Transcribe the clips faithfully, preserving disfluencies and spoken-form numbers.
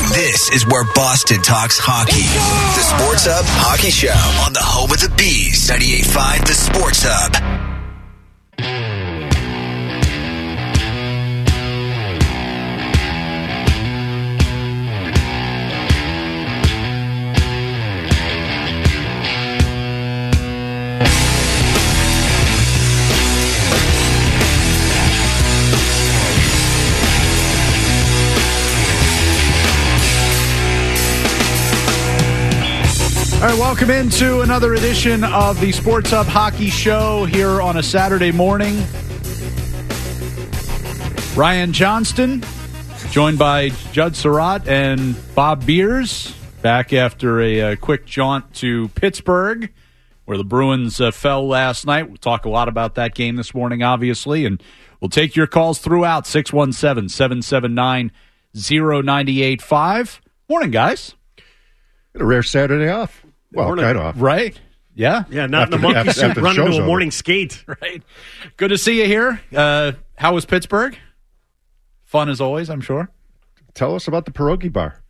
This is where Boston talks hockey. The Sports Hub Hockey Show on the home of the Bees. ninety-eight point five The Sports Hub. All right, welcome into another edition of the Sports Hub Hockey Show here on a Saturday morning. Ryan Johnston, joined by Judd Surratt and Bob Beers, back after a, a quick jaunt to Pittsburgh, where the Bruins uh, fell last night. We'll talk a lot about that game this morning, obviously, and we'll take your calls throughout, six one seven, seven seven nine, zero nine eight five. Morning, guys. A rare Saturday off. Well, morning. kind of off. Right? Yeah. Yeah, not After in a the- monkey after- suit after the running show's to a over. morning skate. Right. Good to see you here. Uh, how was Pittsburgh? Fun as always, I'm sure. Tell us about the pierogi bar.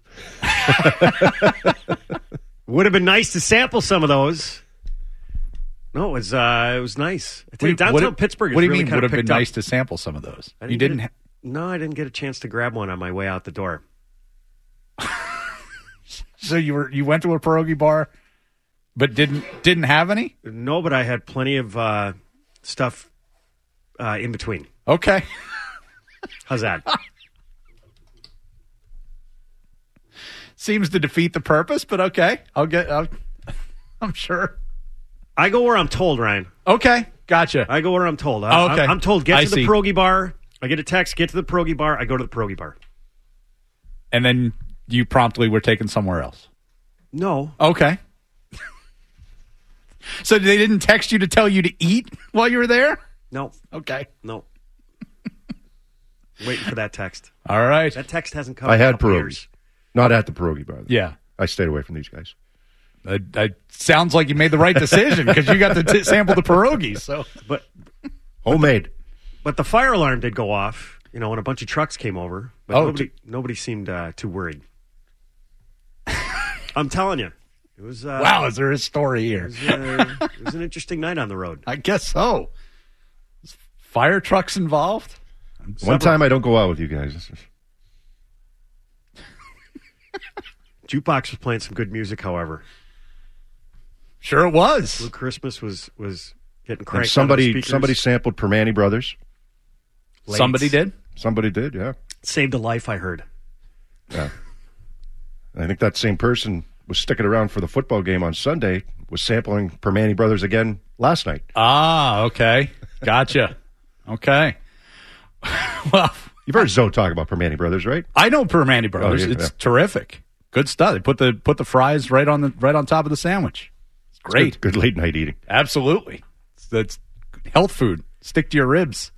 Would have been nice to sample some of those. No, it was uh, it was nice. I tell you, downtown What- Pittsburgh is What do you really mean kind would of have been picked up. nice to sample some of those? I You didn't. get- No, I didn't get a chance to grab one on my way out the door. Ha- so you were you went to a pierogi bar, but didn't didn't have any? No, but I had plenty of uh, stuff uh, in between. Okay. How's that? Seems to defeat the purpose, but okay. I'll get. I'll, I'm sure. I go where I'm told, Ryan. Okay, gotcha. I go where I'm told. I, Oh, okay. I'm, I'm told, get I to the see. pierogi bar. I get a text, get to the pierogi bar. I go to the pierogi bar. And then you promptly were taken somewhere else. No. Okay. So they didn't text you to tell you to eat while you were there? No. Okay. No. Waiting for that text. All right. That text hasn't come I in a had couple pierogies. years. Not at the pierogi bar. though. Yeah. I stayed away from these guys. It, it sounds like you made the right decision because you got to t- sample the pierogies. So, But Homemade. but the fire alarm did go off, you know, when a bunch of trucks came over. But Oh, nobody nobody seemed uh, too worried. I'm telling you. It was uh, wow, is there a story It here? was, uh, it was an interesting night on the road. I guess so. Is fire trucks involved? One time I don't go out with you guys. Jukebox was playing some good music, however. Sure, it was. Blue Christmas was was getting And cranked. somebody on the speakers. somebody sampled Permani Brothers. Late. Somebody did. Somebody did, yeah. Saved a life, I heard. Yeah. And I think that same person was sticking around for the football game on Sunday, was sampling Permani Brothers again last night. Ah, okay, gotcha. Okay. Well, You've heard Zoe talk about Permani Brothers, right? I know Permani Brothers. Oh, yeah, it's yeah. terrific. Good stuff. They put the put the fries right on the right on top of the sandwich. It's great. Good, good late night eating. Absolutely. It's, that's health food. Stick to your ribs.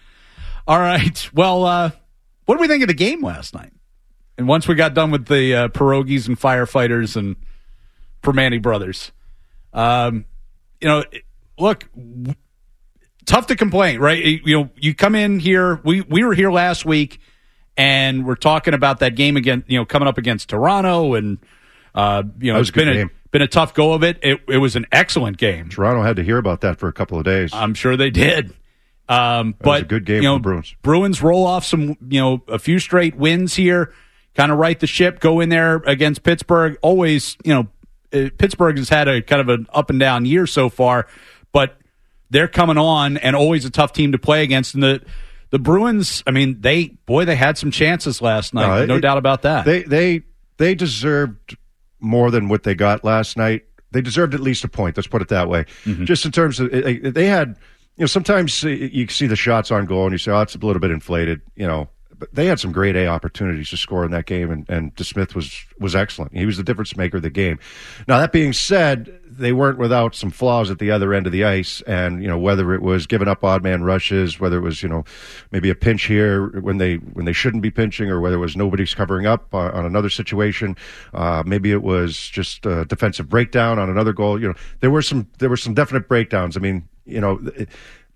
All right. Well, uh, what did we think of the game last night? And once we got done with the uh, pierogies and firefighters and Permani Brothers, um, you know, look, w- tough to complain, right? You know, you come in here. We we were here last week, and we're talking about that game again. You know, coming up against Toronto, and uh, you know, That was it's a good been game. a been a tough go of it. It it was an excellent game. Toronto had to hear about that for a couple of days. I'm sure they did. Um, but was a good game you know, for the Bruins. Bruins roll off some, you know, a few straight wins here, kind of right the ship, go in there against Pittsburgh. Always, you know, uh, Pittsburgh has had a kind of an up and down year so far, but they're coming on and always a tough team to play against. And the the Bruins, I mean, they boy, they had some chances last night, No, no it- doubt about that. They they they deserved more than what they got last night. They deserved at least a point. Let's put it that way. Mm-hmm. Just in terms of eh, they had, you know, sometimes uh, you see the shots on goal and you say, oh, it's a little bit inflated, you know. But they had some grade A opportunities to score in that game, and, and DeSmith was was excellent. He was the difference maker of the game. Now, that being said, they weren't without some flaws at the other end of the ice, and, you know, whether it was giving up odd man rushes, whether it was, you know, maybe a pinch here when they when they shouldn't be pinching, or whether it was nobody's covering up on, on another situation, uh, maybe it was just a defensive breakdown on another goal. You know, there were some there were some definite breakdowns. I mean, you know. It,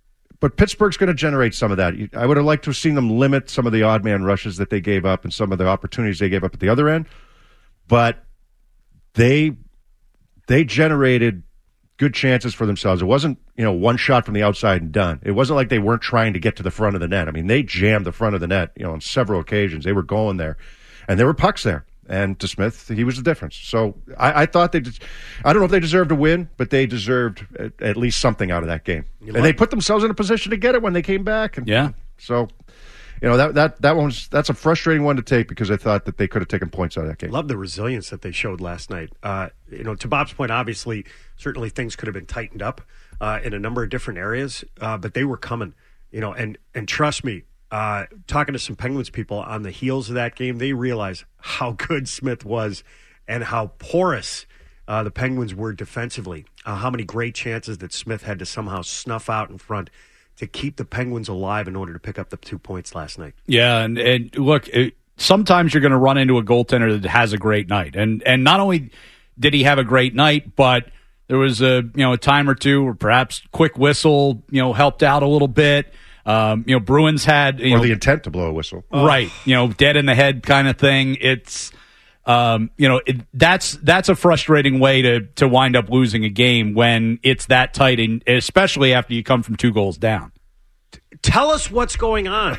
but Pittsburgh's going to generate some of that. I would have liked to have seen them limit some of the odd man rushes that they gave up and some of the opportunities they gave up at the other end. But they they generated good chances for themselves. It wasn't, you know, one shot from the outside and done. It wasn't like they weren't trying to get to the front of the net. I mean, they jammed the front of the net, you know, on several occasions. They were going there, and there were pucks there. And to Smith, he was the difference. So I, I thought they – I don't know if they deserved a win, but they deserved at, at least something out of that game. You and like they put themselves in a position to get it when they came back. And yeah. So, you know, that that that one's that's a frustrating one to take because I thought that they could have taken points out of that game. Love the resilience that they showed last night. Uh, you know, to Bob's point, obviously, certainly things could have been tightened up uh, in a number of different areas, uh, but they were coming. You know, and and trust me. Uh, talking to some Penguins people on the heels of that game, they realize how good Smith was and how porous uh, the Penguins were defensively. Uh, how many great chances that Smith had to somehow snuff out in front to keep the Penguins alive in order to pick up the two points last night. Yeah, and, and look, it, sometimes you're going to run into a goaltender that has a great night. And and not only did he have a great night, but there was a you know a time or two where perhaps quick whistle you know helped out a little bit. Um, you know, Bruins had you or know, the intent to blow a whistle, right? You know, dead in the head kind of thing. It's, um, you know, it, that's that's a frustrating way to to wind up losing a game when it's that tight, and especially after you come from two goals down. Tell us what's going on.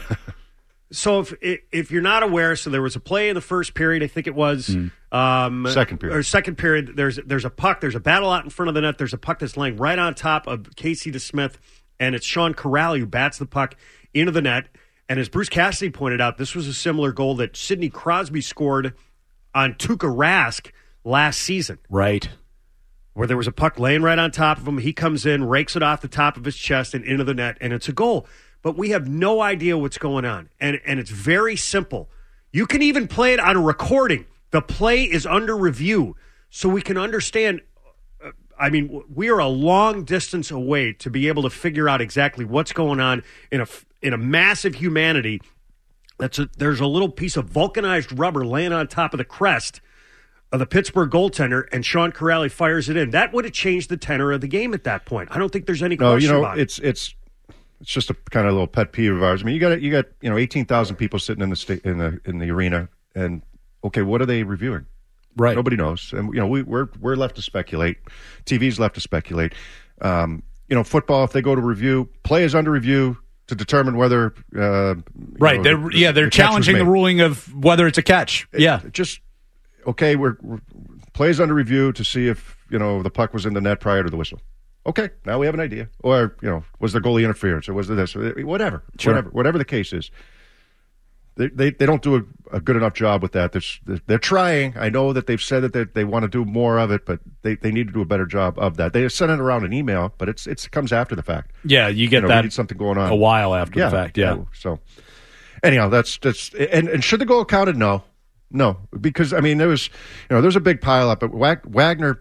So if if you're not aware, so there was a play in the first period. I think it was mm. um, second period or second period. There's there's a puck. There's a battle out in front of the net. There's a puck that's laying right on top of Casey DeSmith. And it's Sean Corrali who bats the puck into the net. And as Bruce Cassidy pointed out, this was a similar goal that Sidney Crosby scored on Tuukka Rask last season. Right. Where there was a puck laying right on top of him. He comes in, rakes it off the top of his chest and into the net, and it's a goal. But we have no idea what's going on. And, and it's very simple. You can even play it on a recording. The play is under review, so we can understand – I mean, we are a long distance away to be able to figure out exactly what's going on in a in a massive humanity. That's a, there's a little piece of vulcanized rubber laying on top of the crest of the Pittsburgh goaltender, and Sean Corrali fires it in. That would have changed the tenor of the game at that point. I don't think there's any no, question you know, about it's, it. It's it's just a kind of little pet peeve of ours. I mean, you got you got you know eighteen thousand people sitting in the sta- in the in the arena, and okay, what are they reviewing? Right. Nobody knows. And, you know, we, we're we're left to speculate. T V's left to speculate. Um, you know, football, if they go to review, play is under review to determine whether. Uh, right. Know, they're, the, yeah, they're the challenging the ruling of whether it's a catch. It, yeah. Just, okay, we're, we're play is under review to see if, you know, the puck was in the net prior to the whistle. Okay, now we have an idea. Or, you know, was there goalie interference or was there this? Whatever. Sure. Whatever. Whatever the case is. They, they they don't do a, a good enough job with that. They're, they're trying. I know that they've said that they, they want to do more of it, but they, they need to do a better job of that. They send it around an email, but it's it's it comes after the fact. Yeah, you get you know, that we need something going on a while after yeah, the fact. Yeah. So anyhow, that's that's and, and should the goal counted? No, no, because I mean there was you know there's a big pile up. But Wagner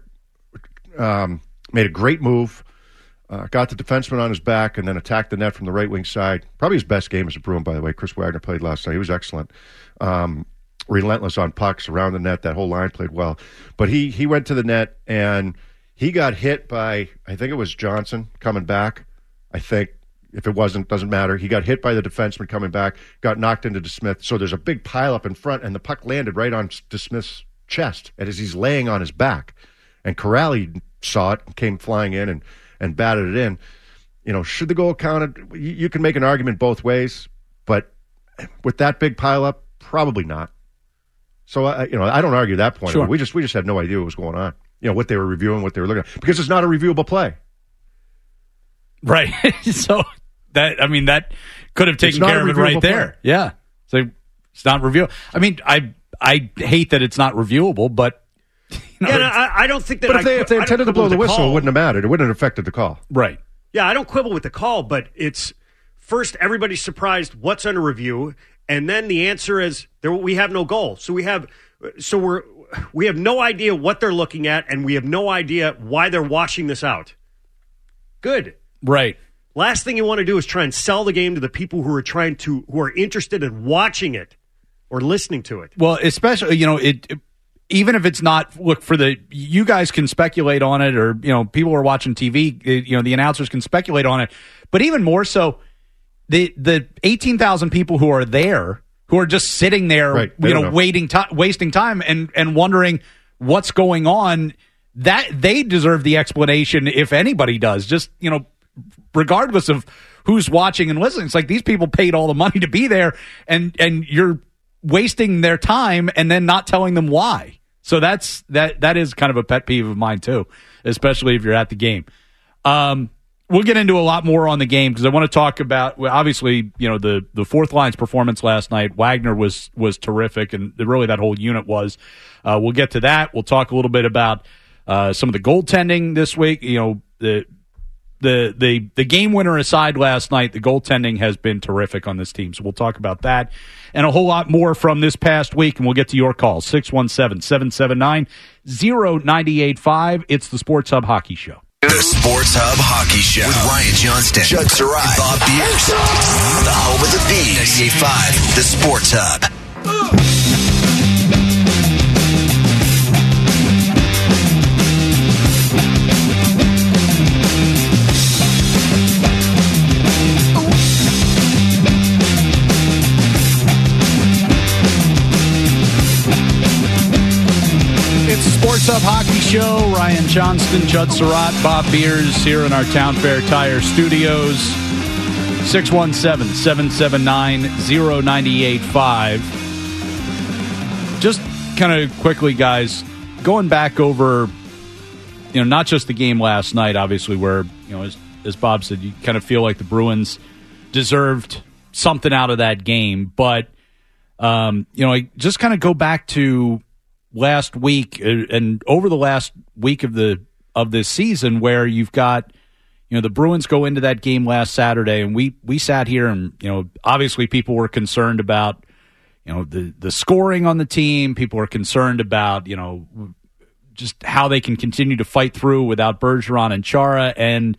um, made a great move. Uh, got the defenseman on his back and then attacked the net from the right wing side. Probably his best game as a Bruin, by the way. Chris Wagner played last night. He was excellent. Um, relentless on pucks around the net. That whole line played well. But he he went to the net and he got hit by, I think it was Johnson coming back. I think. If it wasn't, doesn't matter. He got hit by the defenseman coming back, got knocked into DeSmith. So there's a big pile up in front, and the puck landed right on DeSmith's chest as he's laying on his back. And Corrali saw it and came flying in and and batted it in. You know, should the goal counted? You, you can make an argument both ways, but with that big pile up, probably not. So, I, you know, I don't argue that point. Sure. We just we just had no idea what was going on. You know, what they were reviewing, what they were looking at, because it's not a reviewable play. Right. So that I mean that could have taken care of it right there. Play. Yeah. So it's not reviewable. I mean, I I hate that it's not reviewable, but. You know, yeah, no, I, I don't think that. But if I, they, if they intended to blow the whistle, call. it wouldn't have mattered. It wouldn't have affected the call. Right. Yeah, I don't quibble with the call, but it's first everybody's surprised what's under review, and then the answer is there we have no goal. So we have so we're we have no idea what they're looking at, and we have no idea why they're washing this out. Good. Right. Last thing you want to do is try and sell the game to the people who are trying to who are interested in watching it or listening to it. Well, especially you know it. it even if it's not, look, for the, you guys can speculate on it, or, you know, people who are watching T V, you know, the announcers can speculate on it. But even more so, the the eighteen thousand people who are there, who are just sitting there, right. you know, know, waiting, t- wasting time and, and wondering what's going on, that they deserve the explanation if anybody does. Just, you know, regardless of who's watching and listening. It's like these people paid all the money to be there, and and you're wasting their time and then not telling them why. So that's that that is kind of a pet peeve of mine too, especially if you're at the game. Um, we'll get into a lot more on the game because I want to talk about, well, obviously, you know, the the fourth line's performance last night. Wagner was was terrific, and really that whole unit was. Uh, we'll get to that. We'll talk a little bit about uh, some of the goaltending this week. You know, the the the the game winner aside last night, the goaltending has been terrific on this team. So we'll talk about that and a whole lot more from this past week, and we'll get to your calls. six one seven, seven seven nine, zero nine eight five. It's the Sports Hub Hockey Show. The Sports Hub Hockey Show with Ryan Johnston, Judd Sarai, and Bob Beers. The home of the Bees. ninety-eight point five, the Sports Hub. It's the Sports Hub Hockey Show. Ryan Johnston, Judd Surratt, Bob Beers here in our Town Fair Tire Studios. six one seven, seven seven nine, zero nine eight five. Just kind of quickly, guys, going back over, you know, not just the game last night, obviously, where, you know, as, as Bob said, you kind of feel like the Bruins deserved something out of that game. But, um, you know, I just kind of go back to last week and over the last week of the of this season, where you've got, you know, the Bruins go into that game last Saturday, and we we sat here and, you know, obviously people were concerned about, you know, the the scoring on the team. People are concerned about, you know, just how they can continue to fight through without Bergeron and Chara, and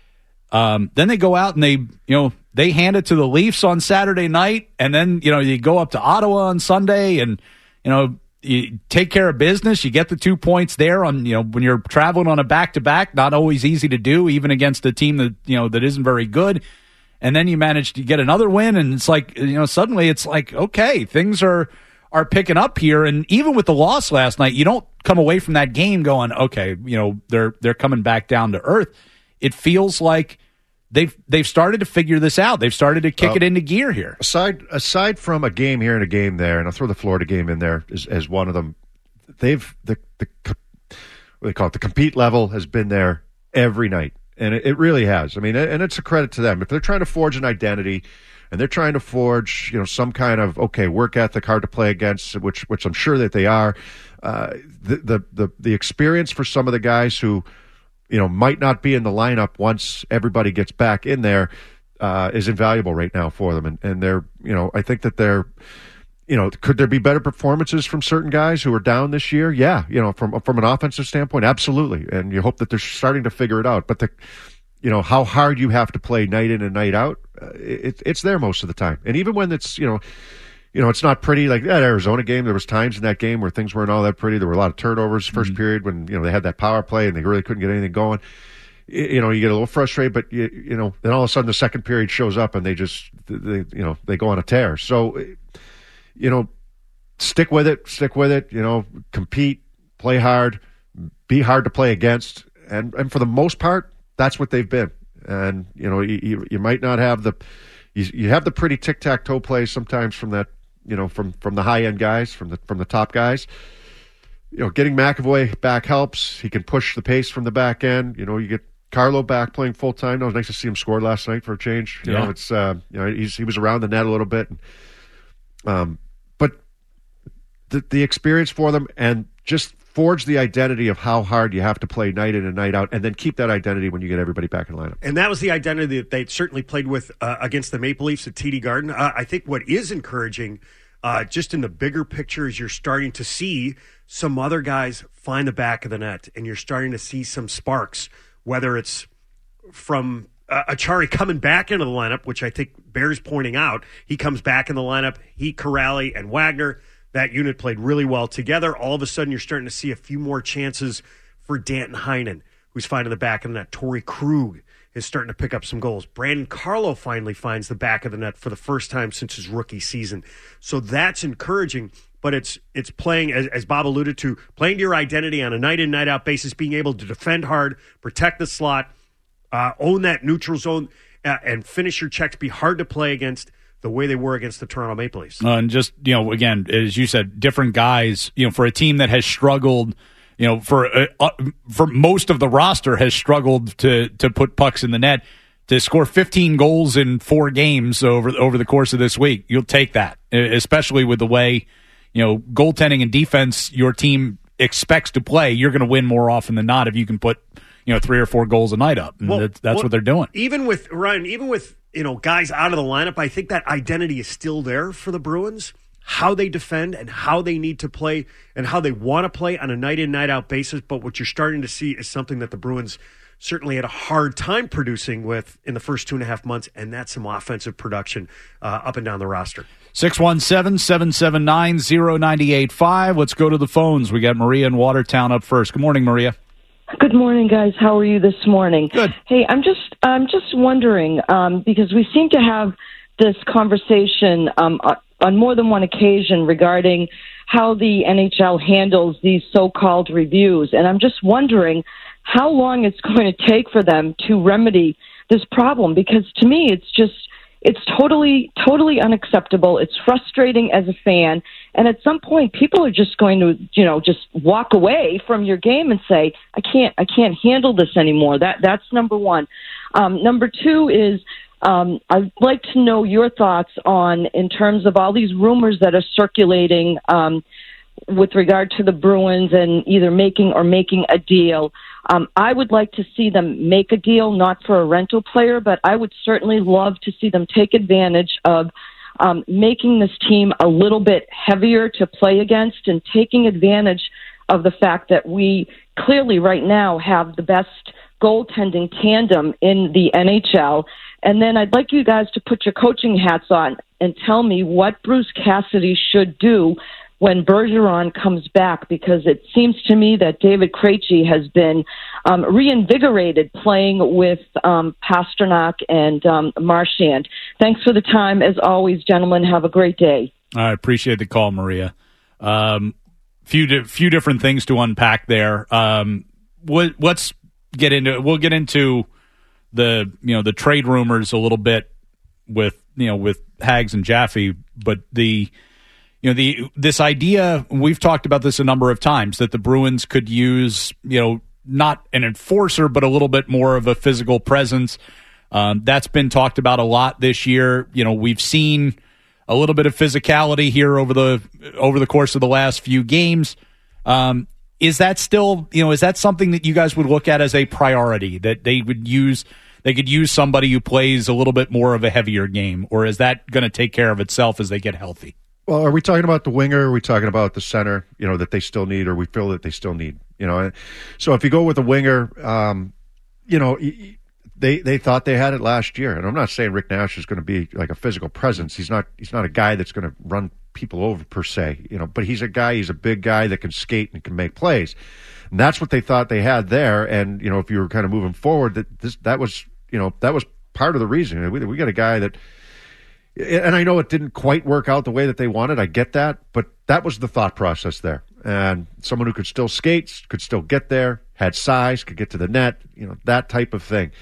um, then they go out and they, you know, they hand it to the Leafs on Saturday night, and then, you know, you go up to Ottawa on Sunday, and, you know, you take care of business. You get the two points there on, you know, when you're traveling on a back-to-back, not always easy to do, even against a team that, you know, that isn't very good. And then you manage to get another win, and it's like, you know, suddenly it's like, okay, things are are picking up here. And even with the loss last night, you don't come away from that game going, okay, you know, they're they're coming back down to earth. It feels like they've they've started to figure this out. They've started to kick uh, it into gear here. Aside aside from a game here and a game there, and I'll throw the Florida game in there as, as one of them. They've the the what do they call it? The compete level has been there every night, and it, it really has. I mean, and it's a credit to them if they're trying to forge an identity, and they're trying to forge, you know, some kind of okay work ethic, hard to play against, which which I'm sure that they are. Uh, the, the the the experience for some of the guys who, you know, might not be in the lineup once everybody gets back in there, uh, is invaluable right now for them. And, and they're, you know, I think that they're, you know, could there be better performances from certain guys who are down this year? Yeah. You know, from, from an offensive standpoint, absolutely. And you hope that they're starting to figure it out. But the, you know, how hard you have to play night in and night out, uh, it, it's there most of the time. And even when it's, you know, You know, it's not pretty. Like that Arizona game, there was times in that game where things weren't all that pretty. There were a lot of turnovers first mm-hmm. period when, you know, they had that power play and they really couldn't get anything going. You know, you get a little frustrated, but, you, you know, then all of a sudden the second period shows up and they just, they, you know, they go on a tear. So, you know, stick with it, stick with it, you know, compete, play hard, be hard to play against. And, and for the most part, that's what they've been. And, you know, you, you, you might not have the, you, you have the pretty tic-tac-toe plays sometimes from that, you know, from, from the high-end guys, from the from the top guys. You know, getting McAvoy back helps. He can push the pace from the back end. You know, you get Carlo back playing full-time. It was nice to see him score last night for a change. You yeah. know, it's, uh, you know, he's, he was around the net a little bit. Um, but the, the experience for them and just forge the identity of how hard you have to play night in and night out, and then keep that identity when you get everybody back in the lineup. And that was the identity that they certainly played with uh, against the Maple Leafs at T D Garden. Uh, I think what is encouraging, uh, just in the bigger picture, is you're starting to see some other guys find the back of the net, and you're starting to see some sparks, whether it's from uh, Achari coming back into the lineup, which I think bears pointing out. He comes back in the lineup. He, Corrali, and Wagner, that unit played really well together. All of a sudden, you're starting to see a few more chances for Danton Heinen, who's finding the back of the net. Torrey Krug is starting to pick up some goals. Brandon Carlo finally finds the back of the net for the first time since his rookie season. So that's encouraging, but it's it's playing, as, as Bob alluded to, playing to your identity on a night-in, night-out basis, being able to defend hard, protect the slot, uh, own that neutral zone, uh, and finish your checks, be hard to play against the way they were against the Toronto Maple Leafs. Uh, and just, you know, again, as you said, different guys, you know, for a team that has struggled, you know, for uh, uh, for most of the roster has struggled to to put pucks in the net, to score fifteen goals in four games over over the course of this week. You'll take that, especially with the way, you know, goaltending and defense your team expects to play. You're going to win more often than not if you can put, you know, three or four goals a night up. And well, that's, that's well, what they're doing. Even with Ryan, even with, you know, guys out of the lineup, I think that identity is still there for the Bruins. How they defend and how they need to play and how they want to play on a night-in, night-out basis. But what you're starting to see is something that the Bruins certainly had a hard time producing with in the first two and a half months, and that's some offensive production uh, up and down the roster. six one seven, seven seven nine, zero nine eight five. Let's go to the phones. We got Maria in Watertown up first. Good morning, Maria. Good morning, guys. How are you this morning? Good. Hey, I'm just I'm just wondering, um, because we seem to have this conversation um, on more than one occasion regarding how the N H L handles these so-called reviews. And I'm just wondering how long it's going to take for them to remedy this problem, because to me it's just it's totally, totally unacceptable. It's frustrating as a fan. And at some point, people are just going to, you know, just walk away from your game and say, I can't, I can't handle this anymore. That, that's number one. Um, number two is, um, I'd like to know your thoughts on, in terms of all these rumors that are circulating, um, with regard to the Bruins and either making or making a deal. Um, I would like to see them make a deal, not for a rental player, but I would certainly love to see them take advantage of um, making this team a little bit heavier to play against and taking advantage of the fact that we clearly right now have the best goaltending tandem in the N H L. And then I'd like you guys to put your coaching hats on and tell me what Bruce Cassidy should do when Bergeron comes back, because it seems to me that David Krejci has been um, reinvigorated playing with um, Pasternak and um, Marchand. Thanks for the time. As always, gentlemen, have a great day. I appreciate the call, Maria. Um, few di- few different things to unpack there. Um, what, let's get into we'll get into the you know the trade rumors a little bit with you know with Hags and Jaffe, but the You know, the this idea, we've talked about this a number of times, that the Bruins could use, you know, not an enforcer, but a little bit more of a physical presence. Um, that's been talked about a lot this year. You know, we've seen a little bit of physicality here over the over the course of the last few games. Um, is that still, you know, is that something that you guys would look at as a priority, that they would use, they could use somebody who plays a little bit more of a heavier game, or is that going to take care of itself as they get healthy? Well, are we talking about the winger? Are we talking about the center, you know, that they still need, or we feel that they still need, you know? So if you go with the winger, um, you know, they they thought they had it last year. And I'm not saying Rick Nash is going to be like a physical presence. He's not he's not a guy that's going to run people over per se, you know, but he's a guy, he's a big guy that can skate and can make plays. And that's what they thought they had there. And, you know, if you were kind of moving forward, that this that was, you know, that was part of the reason. We, we got a guy that, and I know it didn't quite work out the way that they wanted. I get that, but that was the thought process there. And someone who could still skate, could still get there, had size, could get to the net, you know, that type of thing.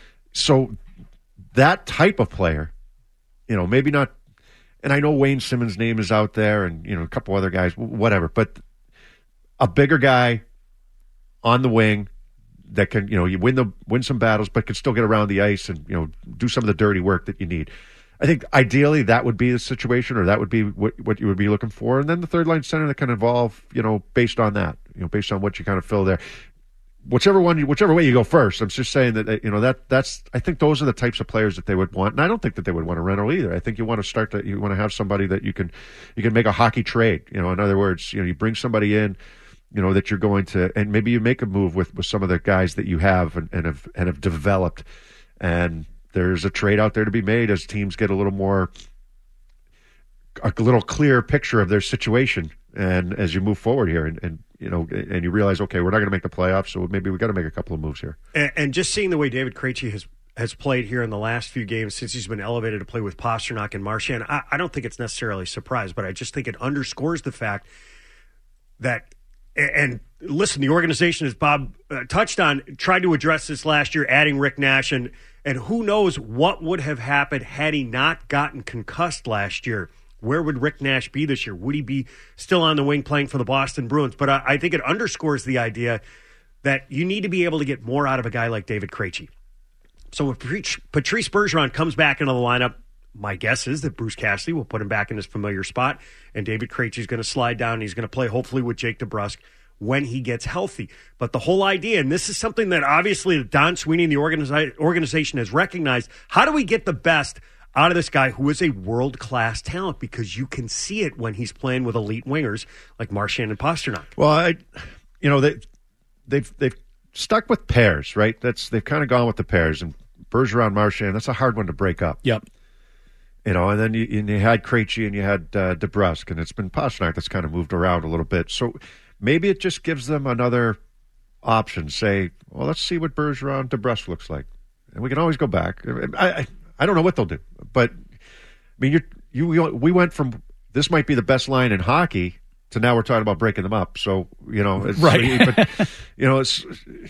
So that type of player, you know, maybe not, and I know Wayne Simmons' name is out there and, you know, a couple other guys, whatever, but a bigger guy on the wing that can, you know, you win the win some battles, but can still get around the ice and, you know, do some of the dirty work that you need. I think ideally that would be the situation, or that would be what, what you would be looking for. And then the third line center that can evolve, you know, based on that, you know, based on what you kind of fill there. Whichever one, you, whichever way you go first. I'm just saying that, you know, that that's, I think those are the types of players that they would want. And I don't think that they would want a rental either. I think you want to start to, you want to have somebody that you can, you can make a hockey trade. You know, in other words, you know, you bring somebody in, you know, that you're going to, and maybe you make a move with, with some of the guys that you have and, and have, and have developed. And there's a trade out there to be made as teams get a little more a little clearer picture of their situation. And as you move forward here, and, and you know, and you realize, okay, we're not going to make the playoffs, so maybe we got to make a couple of moves here. And, and just seeing the way David Krejci has has played here in the last few games since he's been elevated to play with Pastrnak and Marchand, I, I don't think it's necessarily a surprise, but I just think it underscores the fact that, and listen, the organization, as Bob uh, touched on, tried to address this last year, adding Rick Nash, and and who knows what would have happened had he not gotten concussed last year. Where would Rick Nash be this year? Would he be still on the wing playing for the Boston Bruins? But I, I think it underscores the idea that you need to be able to get more out of a guy like David Krejci. So if Patrice Bergeron comes back into the lineup, my guess is that Bruce Cassidy will put him back in his familiar spot, and David Krejci is going to slide down, and he's going to play hopefully with Jake DeBrusk when he gets healthy. But the whole idea, and this is something that obviously Don Sweeney and the organiza- organization has recognized, how do we get the best out of this guy who is a world-class talent? Because you can see it when he's playing with elite wingers like Marchand and Pastrnak. Well, I, you know, they, they've they've stuck with pairs, right? That's they've kind of gone with the pairs, and Bergeron, Marchand, that's a hard one to break up. Yep. You know, and then you, and you had Krejci and you had uh, DeBrusk, and it's been Pastrnak that's kind of moved around a little bit. So maybe it just gives them another option. Say, well, let's see what Bergeron, DeBrusk looks like, and we can always go back. I, I I don't know what they'll do, but I mean, you're, you we went from this might be the best line in hockey to now we're talking about breaking them up. So you know, it's, right? But you know, it's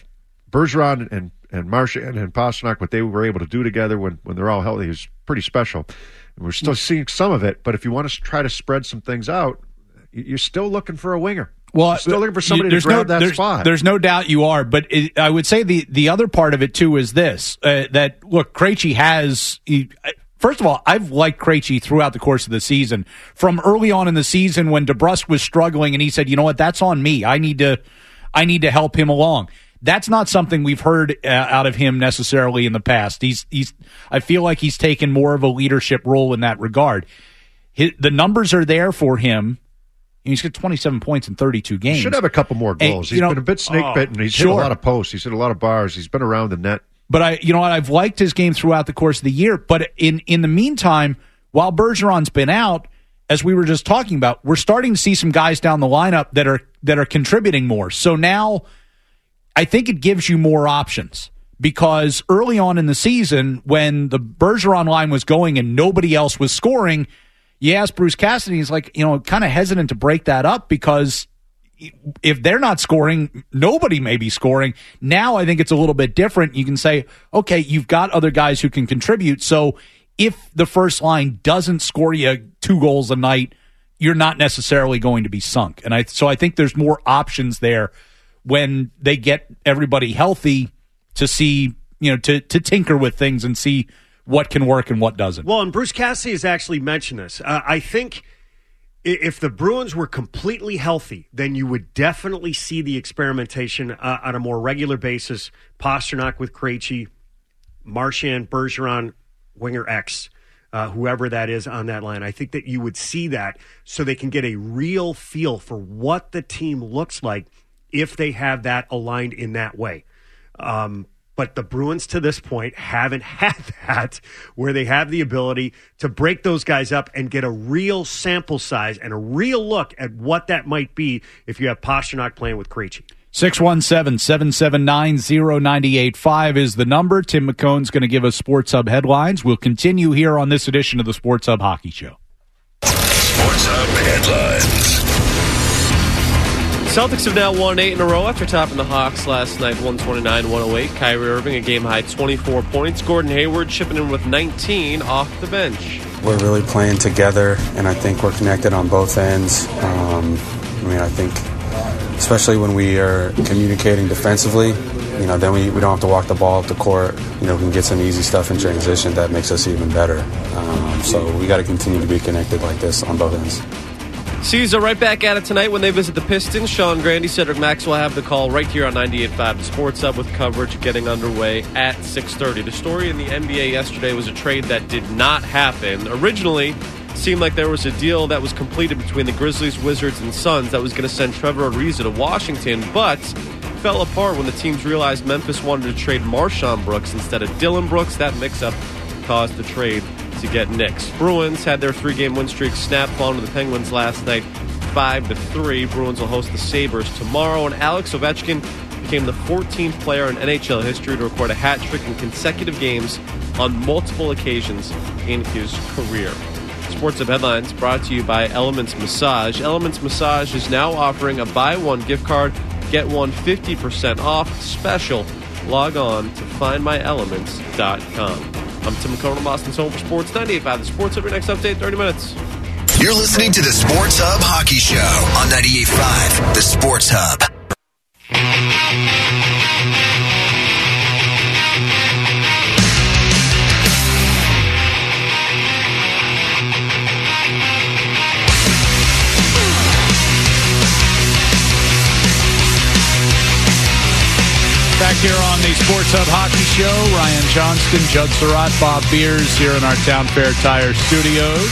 Bergeron and and Marchand and Pastrnak, what they were able to do together when when they're all healthy is pretty special. And we're still seeing some of it, but if you want to try to spread some things out, you're still looking for a winger. Well, you're still looking for somebody there's to grab no, that there's, spot. There's no doubt you are, but it, I would say the, the other part of it too is this: uh, that look, Krejci has. He, first of all, I've liked Krejci throughout the course of the season. From early on in the season when DeBrusk was struggling, and he said, "You know what? That's on me. I need to, I need to help him along." That's not something we've heard uh, out of him necessarily in the past. He's he's. I feel like he's taken more of a leadership role in that regard. His, the numbers are there for him. He's got twenty-seven points in thirty-two games. He should have a couple more goals. And, he's know, been a bit snake-bitten. He's sure. hit a lot of posts. He's hit a lot of bars. He's been around the net. But I, you know what? I've liked his game throughout the course of the year. But in, in the meantime, while Bergeron's been out, as we were just talking about, we're starting to see some guys down the lineup that are that are contributing more. So now I think it gives you more options. Because early on in the season, when the Bergeron line was going and nobody else was scoring, you ask Bruce Cassidy, he's like, you know, kind of hesitant to break that up because if they're not scoring, nobody may be scoring. Now I think it's a little bit different. You can say, okay, you've got other guys who can contribute. So if the first line doesn't score you two goals a night, you're not necessarily going to be sunk. And I so I think there's more options there when they get everybody healthy to see, you know, to, to tinker with things and see what can work and what doesn't. Well, and Bruce Cassidy has actually mentioned this. Uh, I think if the Bruins were completely healthy, then you would definitely see the experimentation uh, on a more regular basis. Pastrnak with Krejci, Marchand, Bergeron, winger X, uh, whoever that is on that line. I think that you would see that so they can get a real feel for what the team looks like if they have that aligned in that way. Um But the Bruins, to this point, haven't had that, where they have the ability to break those guys up and get a real sample size and a real look at what that might be if you have Pastrnak playing with Krejci. six one seven, seven seven nine, zero nine eight five is the number. Tim McCone's going to give us Sports Hub headlines. We'll continue here on this edition of the Sports Hub Hockey Show. Sports Hub headlines. Celtics have now won eight in a row after topping the Hawks last night, one twenty-nine one oh eight. Kyrie Irving, a game-high twenty-four points. Gordon Hayward chipping in with nineteen off the bench. We're really playing together, and I think we're connected on both ends. Um, I mean, I think especially when we are communicating defensively, you know, then we, we don't have to walk the ball up the court. You know, we can get some easy stuff in transition that makes us even better. Um, so we got to continue to be connected like this on both ends. Seas are right back at it tonight when they visit the Pistons. Sean Grandy, Cedric Maxwell have the call right here on ninety-eight point five The Sports Hub, with coverage getting underway at six thirty. The story in the N B A yesterday was a trade that did not happen. Originally, it seemed like there was a deal that was completed between the Grizzlies, Wizards, and Suns that was going to send Trevor Ariza to Washington, but fell apart when the teams realized Memphis wanted to trade Marshawn Brooks instead of Dillon Brooks. That mix-up caused the trade to get Knicks. Bruins had their three-game win streak snapped, falling to the Penguins last night, five to three. Bruins will host the Sabres tomorrow, and Alex Ovechkin became the fourteenth player in N H L history to record a hat trick in consecutive games on multiple occasions in his career. Sports Hub headlines brought to you by Elements Massage. Elements Massage is now offering a buy one gift card, get one fifty percent off special. Log on to find my elements dot com. I'm Tim McCone, Boston's home for Sports ninety-eight point five. The Sports Hub, your next update, thirty minutes. You're listening to the Sports Hub Hockey Show on ninety-eight point five, the Sports Hub. Back here on the Sports Hub Hockey Show, Ryan Johnston, Judd Surratt, Bob Beers here in our Town Fair Tire studios.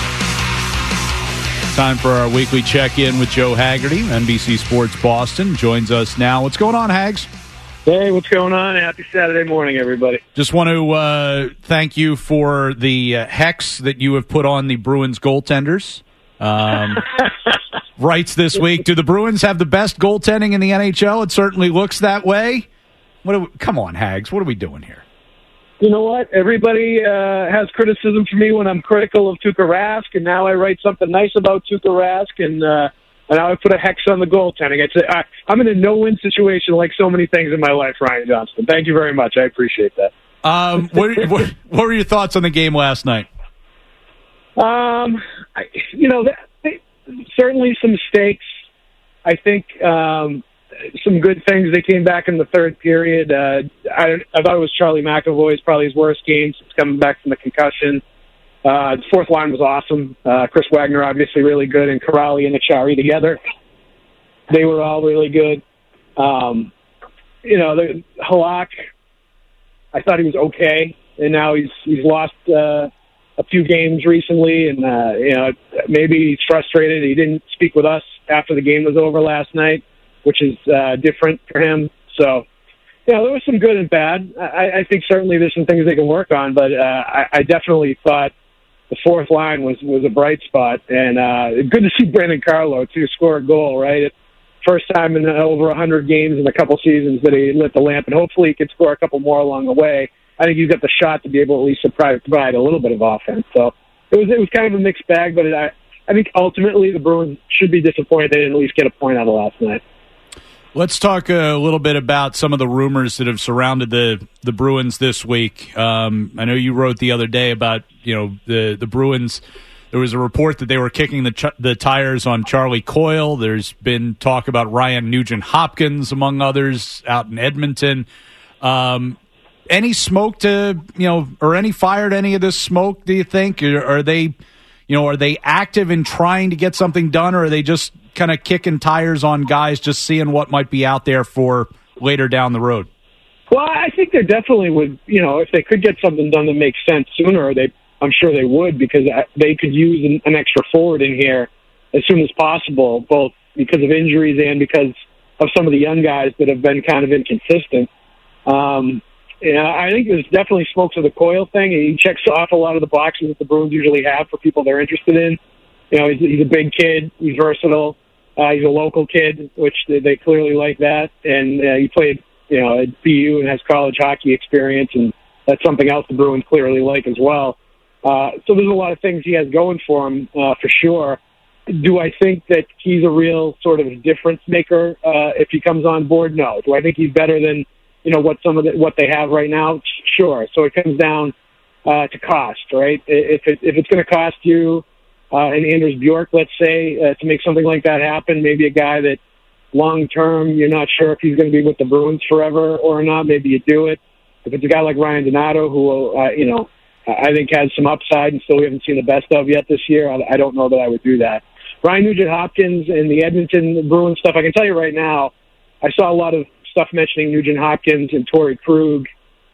Time for our weekly check-in with Joe Haggerty, N B C Sports Boston, joins us now. What's going on, Hags? Hey, what's going on? Happy Saturday morning, everybody. Just want to uh, thank you for the uh, hex that you have put on the Bruins goaltenders. Um, writes this week, do the Bruins have the best goaltending in the N H L? It certainly looks that way. What? Are we, come on, Hags. What are we doing here? You know what? Everybody uh, has criticism for me when I'm critical of Tuukka Rask, and now I write something nice about Tuukka Rask, and, uh, and now I put a hex on the goaltending. It's a, I, I'm in a no-win situation like so many things in my life, Ryan Johnston. Thank you very much. I appreciate that. Um, what, what, what were your thoughts on the game last night? Um, I, you know, that, they, certainly some mistakes. I think um, some good things. They came back in the third period. Uh, I, I thought it was Charlie McAvoy's probably his worst game since coming back from the concussion. Uh, the fourth line was awesome. Uh, Chris Wagner obviously really good, and Corrali and Achari together. They were all really good. Um, you know, the Halak, I thought he was okay, and now he's he's lost uh, a few games recently, and uh, you know maybe he's frustrated. He didn't speak with us after the game was over last night, which is uh, different for him. So, you know, there was some good and bad. I, I think certainly there's some things they can work on, but uh, I, I definitely thought the fourth line was, was a bright spot. And uh, good to see Brandon Carlo, too, score a goal, right? First time in over one hundred games in a couple seasons that he lit the lamp, and hopefully he can score a couple more along the way. I think he's got the shot to be able to at least surprise, provide a little bit of offense. So it was it was kind of a mixed bag, but it, I, I think ultimately the Bruins should be disappointed they didn't at least get a point out of last night. Let's talk a little bit about some of the rumors that have surrounded the, the Bruins this week. Um, I know you wrote the other day about, you know, the, the Bruins. There was a report that they were kicking the ch- the tires on Charlie Coyle. There's been talk about Ryan Nugent-Hopkins, among others, out in Edmonton. Um, any smoke to, you know, or any fire to any of this smoke, do you think? Are, are they, you know, are they active in trying to get something done, or are they just kind of kicking tires on guys, just seeing what might be out there for later down the road? Well, I think they definitely would, you know, if they could get something done that makes sense sooner, they, I'm sure they would, because they could use an, an extra forward in here as soon as possible, both because of injuries and because of some of the young guys that have been kind of inconsistent. Um, yeah, I think there's definitely smoke to the Coyle thing. He checks off a lot of the boxes that the Bruins usually have for people they're interested in. You know, he's, he's a big kid. He's versatile. Uh, he's a local kid, which they, they clearly like that. And uh, he played, you know, at B U and has college hockey experience, and that's something else the Bruins clearly like as well. Uh, so there's a lot of things he has going for him, uh, for sure. Do I think that he's a real sort of difference maker uh, if he comes on board? No. Do I think he's better than, you know, what some of the, what they have right now? Sure. So it comes down uh, to cost, right? If it, if it's going to cost you Uh, and Anders Bjork, let's say, uh, to make something like that happen, maybe a guy that long-term you're not sure if he's going to be with the Bruins forever or not, maybe you do it. If it's a guy like Ryan Donato, who, uh, you know, I think has some upside and still we haven't seen the best of yet this year, I, I don't know that I would do that. Ryan Nugent-Hopkins and the Edmonton Bruins stuff, I can tell you right now, I saw a lot of stuff mentioning Nugent-Hopkins and Torrey Krug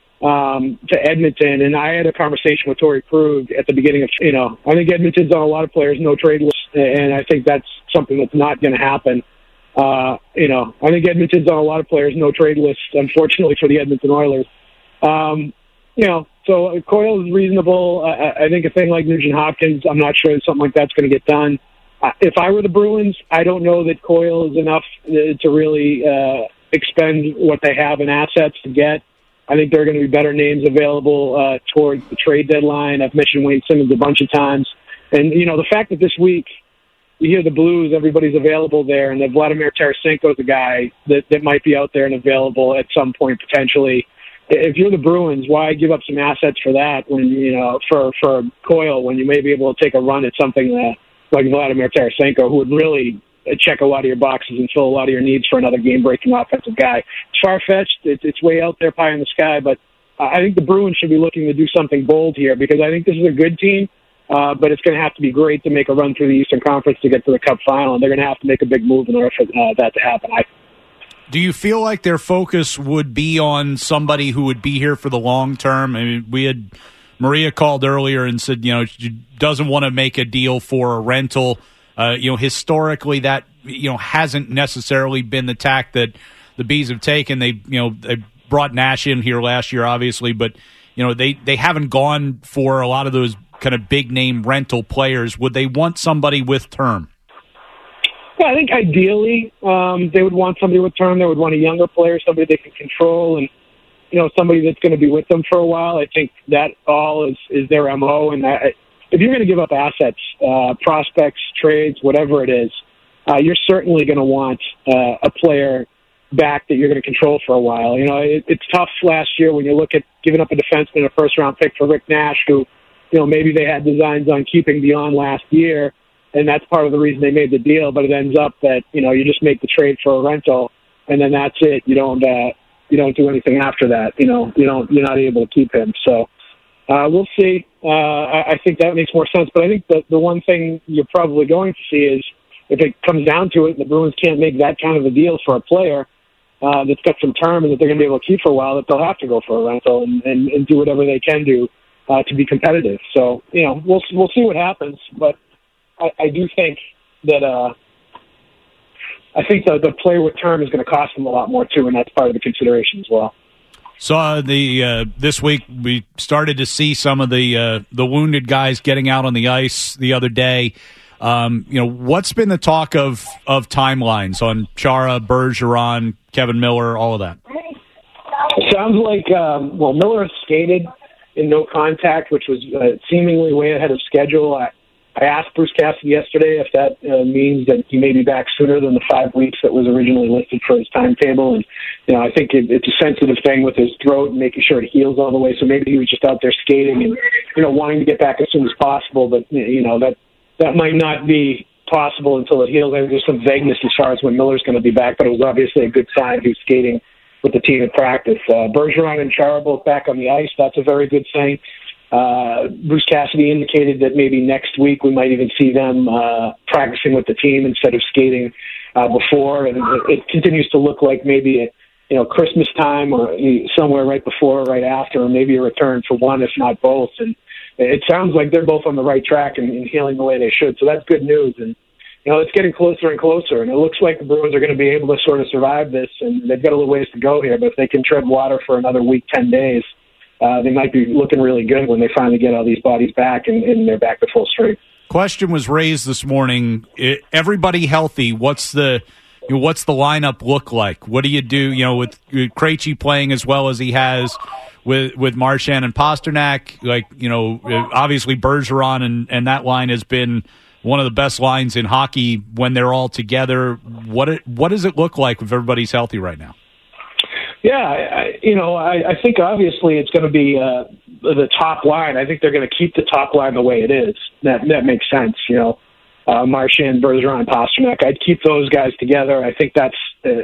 um, to Edmonton, and I had a conversation with Torrey Krug at the beginning of, you know, I think Edmonton's on a lot of players, no trade list, and I think that's something that's not going to happen. Uh, you know, I think Edmonton's on a lot of players, no trade list, unfortunately for the Edmonton Oilers. Um, you know, So uh, Coyle is reasonable. I, I think a thing like Nugent Hopkins, I'm not sure that something like that's going to get done. Uh, if I were the Bruins, I don't know that Coyle is enough uh, to really uh, expend what they have in assets to get. I think there are going to be better names available uh, towards the trade deadline. I've mentioned Wayne Simmons a bunch of times. And, you know, the fact that this week you hear the Blues, everybody's available there, and that Vladimir Tarasenko is a guy that, that might be out there and available at some point potentially. If you're the Bruins, why give up some assets for that when, you know, for, for Coyle when you may be able to take a run at something that, like Vladimir Tarasenko, who would really check a lot of your boxes and fill a lot of your needs for another game-breaking offensive guy. It's far-fetched. It's, it's way out there, pie in the sky, but uh, I think the Bruins should be looking to do something bold here because I think this is a good team, uh, but it's going to have to be great to make a run through the Eastern Conference to get to the Cup final, and they're going to have to make a big move in order for uh, that to happen. I, Do you feel like their focus would be on somebody who would be here for the long term? I mean, we had Maria called earlier and said, you know, she doesn't want to make a deal for a rental. Uh, you know, historically, that you know hasn't necessarily been the tack that the Bees have taken. They, you know, they brought Nash in here last year, obviously, but you know they, they haven't gone for a lot of those kind of big name rental players. Would they want somebody with term? Yeah, I think ideally um, they would want somebody with term. They would want a younger player, somebody they can control, and you know somebody that's going to be with them for a while. I think that all is is their M O, and that. If you're going to give up assets, uh, prospects, trades, whatever it is, uh, you're certainly going to want uh, a player back that you're going to control for a while. You know, it, it's tough last year when you look at giving up a defenseman, a first-round pick for Rick Nash, who, you know, maybe they had designs on keeping beyond last year, and that's part of the reason they made the deal. But it ends up that you know you just make the trade for a rental, and then that's it. You don't uh, you don't do anything after that. You know, you don't you're not able to keep him. So. Uh, we'll see. Uh, I, I think that makes more sense. But I think the, the one thing you're probably going to see is if it comes down to it and the Bruins can't make that kind of a deal for a player uh, that's got some term and that they're going to be able to keep for a while, that they'll have to go for a rental and, and, and do whatever they can do uh, to be competitive. So, you know, we'll we'll see what happens. But I, I do think that uh, I think the, the player with term is going to cost them a lot more, too, and that's part of the consideration as well. Saw the uh, this week we started to see some of the uh, the wounded guys getting out on the ice the other day. Um, you know, what's been the talk of of timelines on Chara, Bergeron, Kevin Miller, all of that? It sounds like um, well, Miller skated in no contact, which was uh, seemingly way ahead of schedule. I, I asked Bruce Cassidy yesterday if that uh, means that he may be back sooner than the five weeks that was originally listed for his timetable. And, you know, I think it, it's a sensitive thing with his throat and making sure it heals all the way. So maybe he was just out there skating and, you know, wanting to get back as soon as possible. But, you know, that that might not be possible until it heals. I think there's some vagueness as far as when Miller's going to be back, but it was obviously a good sign he was skating with the team in practice. Uh, Bergeron and Chara both back on the ice. That's a very good thing. Uh, Bruce Cassidy indicated that maybe next week we might even see them uh, practicing with the team instead of skating uh, before, and it, it continues to look like maybe a, you know Christmas time or somewhere right before or right after, or maybe a return for one, if not both. And it sounds like they're both on the right track and, and healing the way they should. So that's good news. And you know it's getting closer and closer, and it looks like the Bruins are going to be able to sort of survive this. And they've got a little ways to go here, but if they can tread water for another week, ten days. Uh, they might be looking really good when they finally get all these bodies back and, and they're back to full strength. Question was raised this morning. It, everybody healthy? What's the you know, what's the lineup look like? What do you do? You know, with, with Krejci playing as well as he has, with with Marchand and Pasternak. Like you know, obviously Bergeron and, and that line has been one of the best lines in hockey when they're all together. What it, what does it look like if everybody's healthy right now? Yeah, I, you know, I, I think obviously it's going to be uh, the top line. I think they're going to keep the top line the way it is. That that makes sense, you know. Uh, Marchand, Bergeron, Pasternak. I'd keep those guys together. I think that's uh,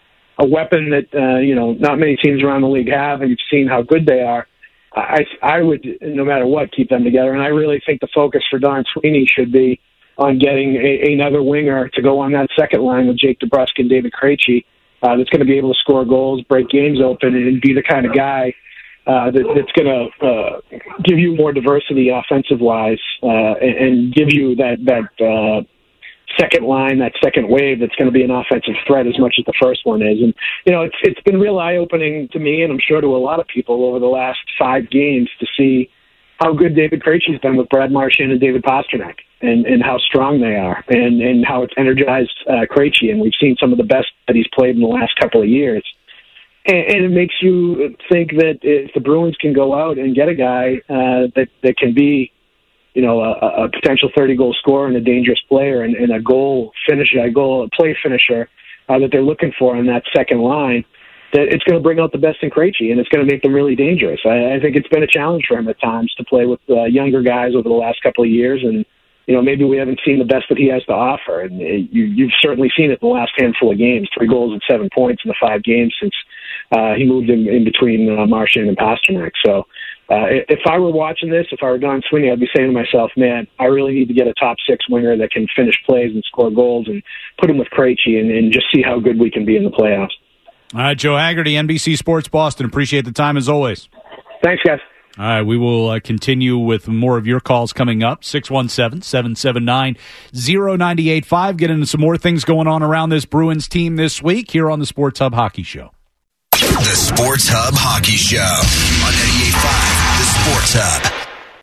a weapon that uh, you know not many teams around the league have, and you've seen how good they are. I I would, no matter what, keep them together. And I really think the focus for Don Sweeney should be on getting a, another winger to go on that second line with Jake DeBrusk and David Krejci. Uh, that's going to be able to score goals, break games open, and be the kind of guy uh, that, that's going to uh, give you more diversity offensive-wise uh, and, and give you that that uh, second line, that second wave that's going to be an offensive threat as much as the first one is. And, you know, it's it's been real eye-opening to me, and I'm sure to a lot of people over the last five games to see how good David Krejci's been with Brad Marchand and David Pastrnak, and, and how strong they are, and, and how it's energized uh, Krejci. And we've seen some of the best that he's played in the last couple of years. And, and it makes you think that if the Bruins can go out and get a guy uh, that, that can be, you know, a, a potential thirty-goal scorer and a dangerous player, and, and a goal finisher, a goal a play finisher uh, that they're looking for in that second line, that it's going to bring out the best in Krejci, and it's going to make them really dangerous. I, I think it's been a challenge for him at times to play with uh, younger guys over the last couple of years, and you know, maybe we haven't seen the best that he has to offer. And you, you've certainly seen it in the last handful of games, three goals and seven points in the five games since uh, he moved in, in between uh, Marchand and Pastrnak. So uh, if I were watching this, if I were Don Sweeney, I'd be saying to myself, man, I really need to get a top six winger that can finish plays and score goals, and put him with Krejci, and, and just see how good we can be in the playoffs. All right, Joe Haggerty, N B C Sports Boston. Appreciate the time as always. Thanks, guys. All right, we will uh, continue with more of your calls coming up. six one seven, seven seven nine, zero nine eight five. Get into some more things going on around this Bruins team this week here on the Sports Hub Hockey Show. The Sports Hub Hockey Show on ninety-eight point five, the Sports Hub.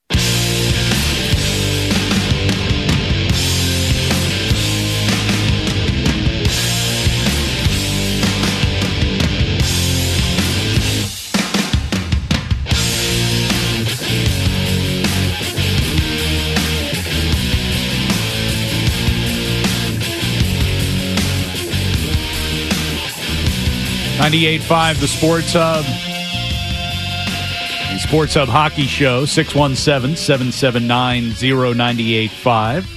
ninety-eight point five, the Sports Hub. The Sports Hub Hockey Show, six one seven, seven seven nine, zero nine eight five.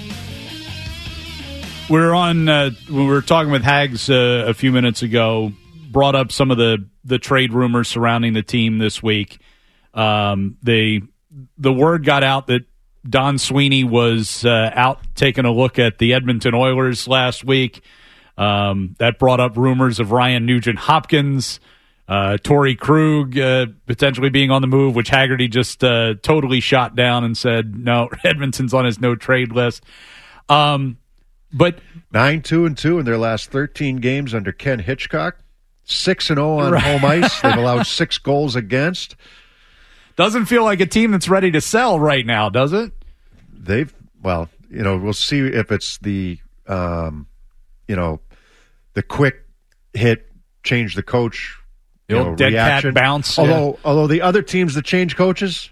We're on, uh, we were talking with Hags uh, a few minutes ago, brought up some of the, the trade rumors surrounding the team this week. Um, they, the word got out that Don Sweeney was uh, out taking a look at the Edmonton Oilers last week. Um, that brought up rumors of Ryan Nugent-Hopkins, uh, Torrey Krug uh, potentially being on the move, which Haggerty just uh, totally shot down and said, no, Edmonton's on his no-trade list. Um, but nine two and two in their last thirteen games under Ken Hitchcock, six and zero on right. home ice. They've allowed six goals against. Doesn't feel like a team that's ready to sell right now, does it? They've well, you know, we'll see if it's the um, you know, the quick hit, change the coach, the you old know, dead reaction. cat bounce. Although, yeah. although the other teams that change coaches,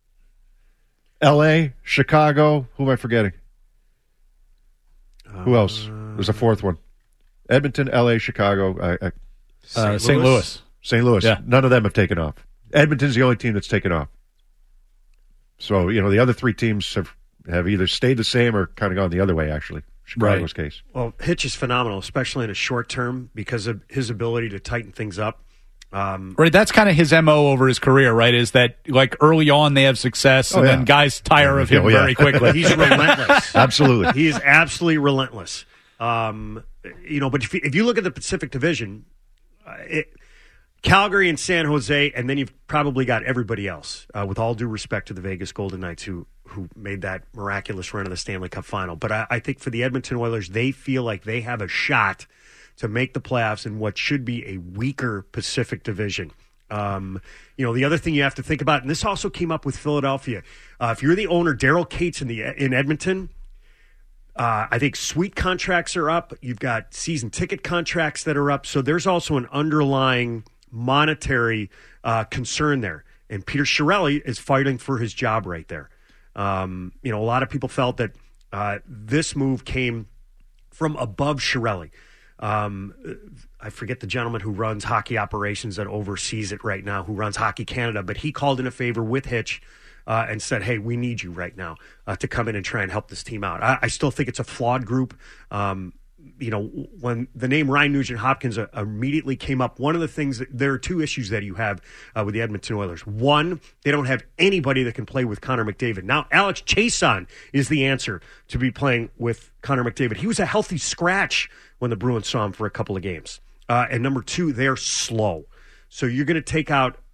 L A, Chicago, who am I forgetting? Uh, who else? There's a fourth one. Edmonton, L A, Chicago, I, I, uh, Saint Louis. Saint Louis. Yeah. None of them have taken off. Edmonton's the only team that's taken off. So, you know, the other three teams have, have either stayed the same or kind of gone the other way, actually. Chicago's right. case. Well, Hitch is phenomenal, especially in a short term, because of his ability to tighten things up. Um, right, that's kind of his M O over his career, right? Is that like early on they have success, oh, and yeah. then guys tire of him oh, yeah. very quickly. He's relentless. Absolutely, he is absolutely relentless. Um, you know, but if you, if you look at the Pacific Division, uh, it, Calgary and San Jose, and then you've probably got everybody else. Uh, with all due respect to the Vegas Golden Knights, who who made that miraculous run of the Stanley Cup Final, but I, I think for the Edmonton Oilers, they feel like they have a shot to make the playoffs in what should be a weaker Pacific Division. Um, you know, the other thing you have to think about, and this also came up with Philadelphia. Uh, if you're the owner, Daryl Cates in the in Edmonton. Uh, I think suite contracts are up. You've got season ticket contracts that are up. So there's also an underlying monetary uh, concern there. And Peter Chiarelli is fighting for his job right there. Um, you know, a lot of people felt that uh, this move came from above Chiarelli. Um, I forget the gentleman who runs hockey operations that oversees it right now, who runs Hockey Canada, but he called in a favor with Hitch uh, and said, hey, we need you right now uh, to come in and try and help this team out. I, I still think it's a flawed group. Um, you know, when the name Ryan Nugent-Hopkins uh, immediately came up, one of the things, that, there are two issues that you have uh, with the Edmonton Oilers. One, they don't have anybody that can play with Connor McDavid. Now, Alex Chiasson is the answer to be playing with Connor McDavid. He was a healthy scratch when the Bruins saw him for a couple of games. Uh, and number two, they're slow. So you're going to take out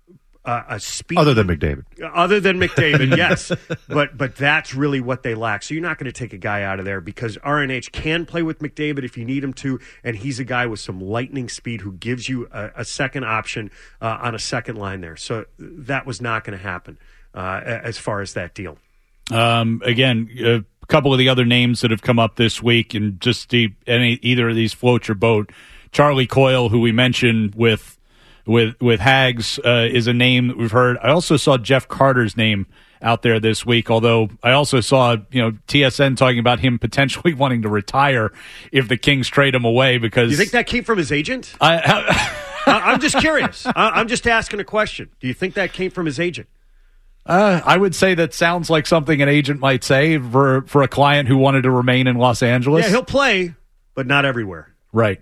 uh, a speed. Other than McDavid. Other than McDavid, yes. But but that's really what they lack. So you're not going to take a guy out of there because R N H can play with McDavid if you need him to, and he's a guy with some lightning speed who gives you a, a second option uh, on a second line there. So that was not going to happen uh, as far as that deal. Um, again, a couple of the other names that have come up this week, and just the, any either of these floats your boat. Charlie Coyle, who we mentioned with with with Hags, uh, is a name that we've heard. I also saw Jeff Carter's name out there this week, although I also saw you know T S N talking about him potentially wanting to retire if the Kings trade him away. Because you think that came from his agent? I, I, I'm just curious. I'm just asking a question. Do you think that came from his agent? Uh, I would say that sounds like something an agent might say for for a client who wanted to remain in Los Angeles. Yeah, he'll play, but not everywhere. Right.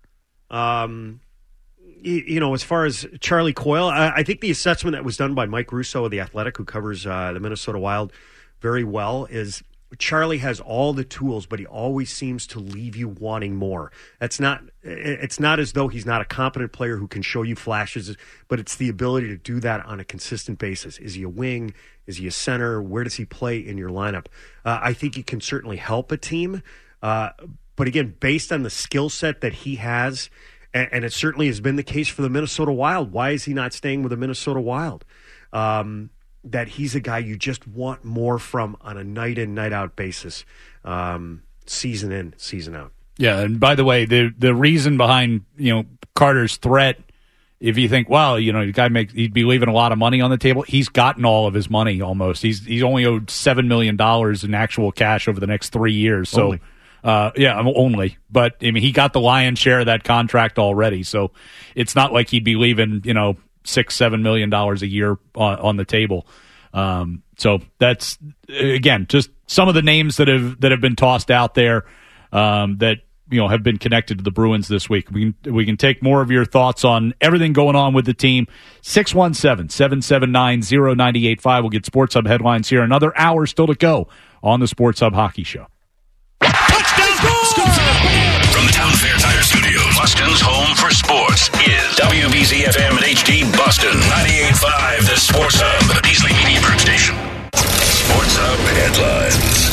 Um, you, you know, as far as Charlie Coyle, I, I think the assessment that was done by Mike Russo of The Athletic, who covers uh, the Minnesota Wild very well, is Charlie has all the tools, but he always seems to leave you wanting more. That's not. It's not as though he's not a competent player who can show you flashes, but it's the ability to do that on a consistent basis. Is he a wing? Is he a center? Where does he play in your lineup? Uh, I think he can certainly help a team, uh, but again, based on the skill set that he has, and, and it certainly has been the case for the Minnesota Wild. Why is he not staying with the Minnesota Wild? Um, that he's a guy you just want more from on a night-in, night-out basis, um, season in, season out. Yeah, and by the way, the the reason behind you know Carter's threat, if you think, wow, you know, the guy makes he'd be leaving a lot of money on the table, he's gotten all of his money almost. He's he's only owed seven million dollars in actual cash over the next three years. So, only. Uh, yeah, only. But I mean, he got the lion's share of that contract already. So it's not like he'd be leaving, you know. Six, seven million dollars a year on, on the table. Um, so that's again just some of the names that have that have been tossed out there um, that you know have been connected to the Bruins this week. We can we can take more of your thoughts on everything going on with the team. six one seven, seven seven nine, zero nine eight five. We'll get Sports Hub headlines here. Another hour still to go on the Sports Hub Hockey Show. From the Town Fair Tire Studios, Boston's home for sports is W B Z F M and H D Boston ninety-eight point five, the Sports Hub, the Beasley Media Group station. Sports Hub headlines.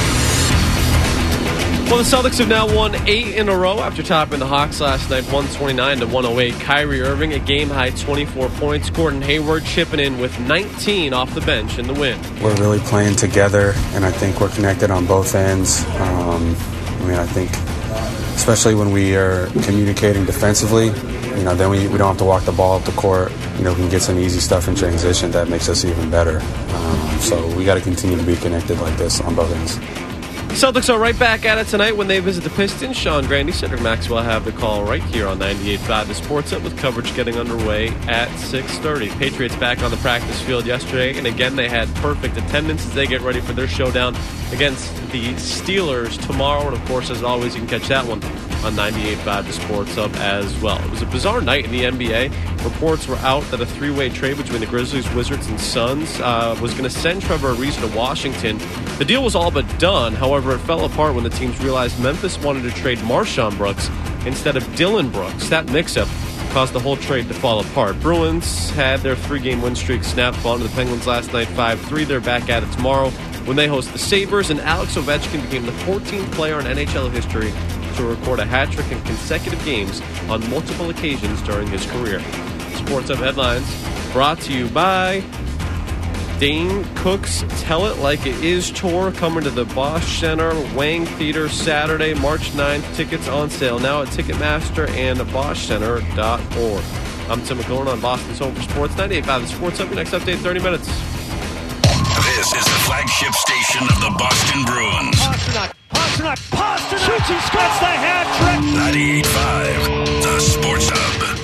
Well, the Celtics have now won eight in a row after topping the Hawks last night, one twenty-nine to one oh eight. Kyrie Irving, a game-high twenty-four points. Gordon Hayward chipping in with nineteen off the bench in the win. We're really playing together, and I think we're connected on both ends. Um, I mean, I think especially when we are communicating defensively, you know, then we, we don't have to walk the ball up the court. You know, we can get some easy stuff in transition that makes us even better. Um, so we got to continue to be connected like this on both ends. Celtics are right back at it tonight when they visit the Pistons. Sean Grandy, Cedric Maxwell have the call right here on ninety-eight point five The Sports Up, with coverage getting underway at six thirty. Patriots back on the practice field yesterday, and again they had perfect attendance as they get ready for their showdown against the Steelers tomorrow. And of course, as always, you can catch that one on ninety-eight point five The Sports Up as well. It was a bizarre night in the N B A. Reports were out that a three-way trade between the Grizzlies, Wizards, and Suns uh, was going to send Trevor Ariza to Washington. The deal was all but done. However, it fell apart when the teams realized Memphis wanted to trade Marshawn Brooks instead of Dillon Brooks. That mix-up caused the whole trade to fall apart. Bruins had their three-game win streak snapped, falling to the Penguins last night five three. They're back at it tomorrow when they host the Sabres, and Alex Ovechkin became the fourteenth player in N H L history to record a hat-trick in consecutive games on multiple occasions during his career. Sports Up headlines brought to you by Dane Cook's Tell It Like It Is tour, coming to the Bosch Center, Wang Theater, Saturday, March ninth. Tickets on sale now at Ticketmaster and bosch center dot org. I'm Tim McClellan on Boston's Home for Sports, ninety-eight point five The Sports Up. Your next update, thirty minutes. This is the flagship station of the Boston Bruins. Pasternak, Pasternak, Pasternak shoots, he scores the hat trick. ninety-eight point five The Sports Hub.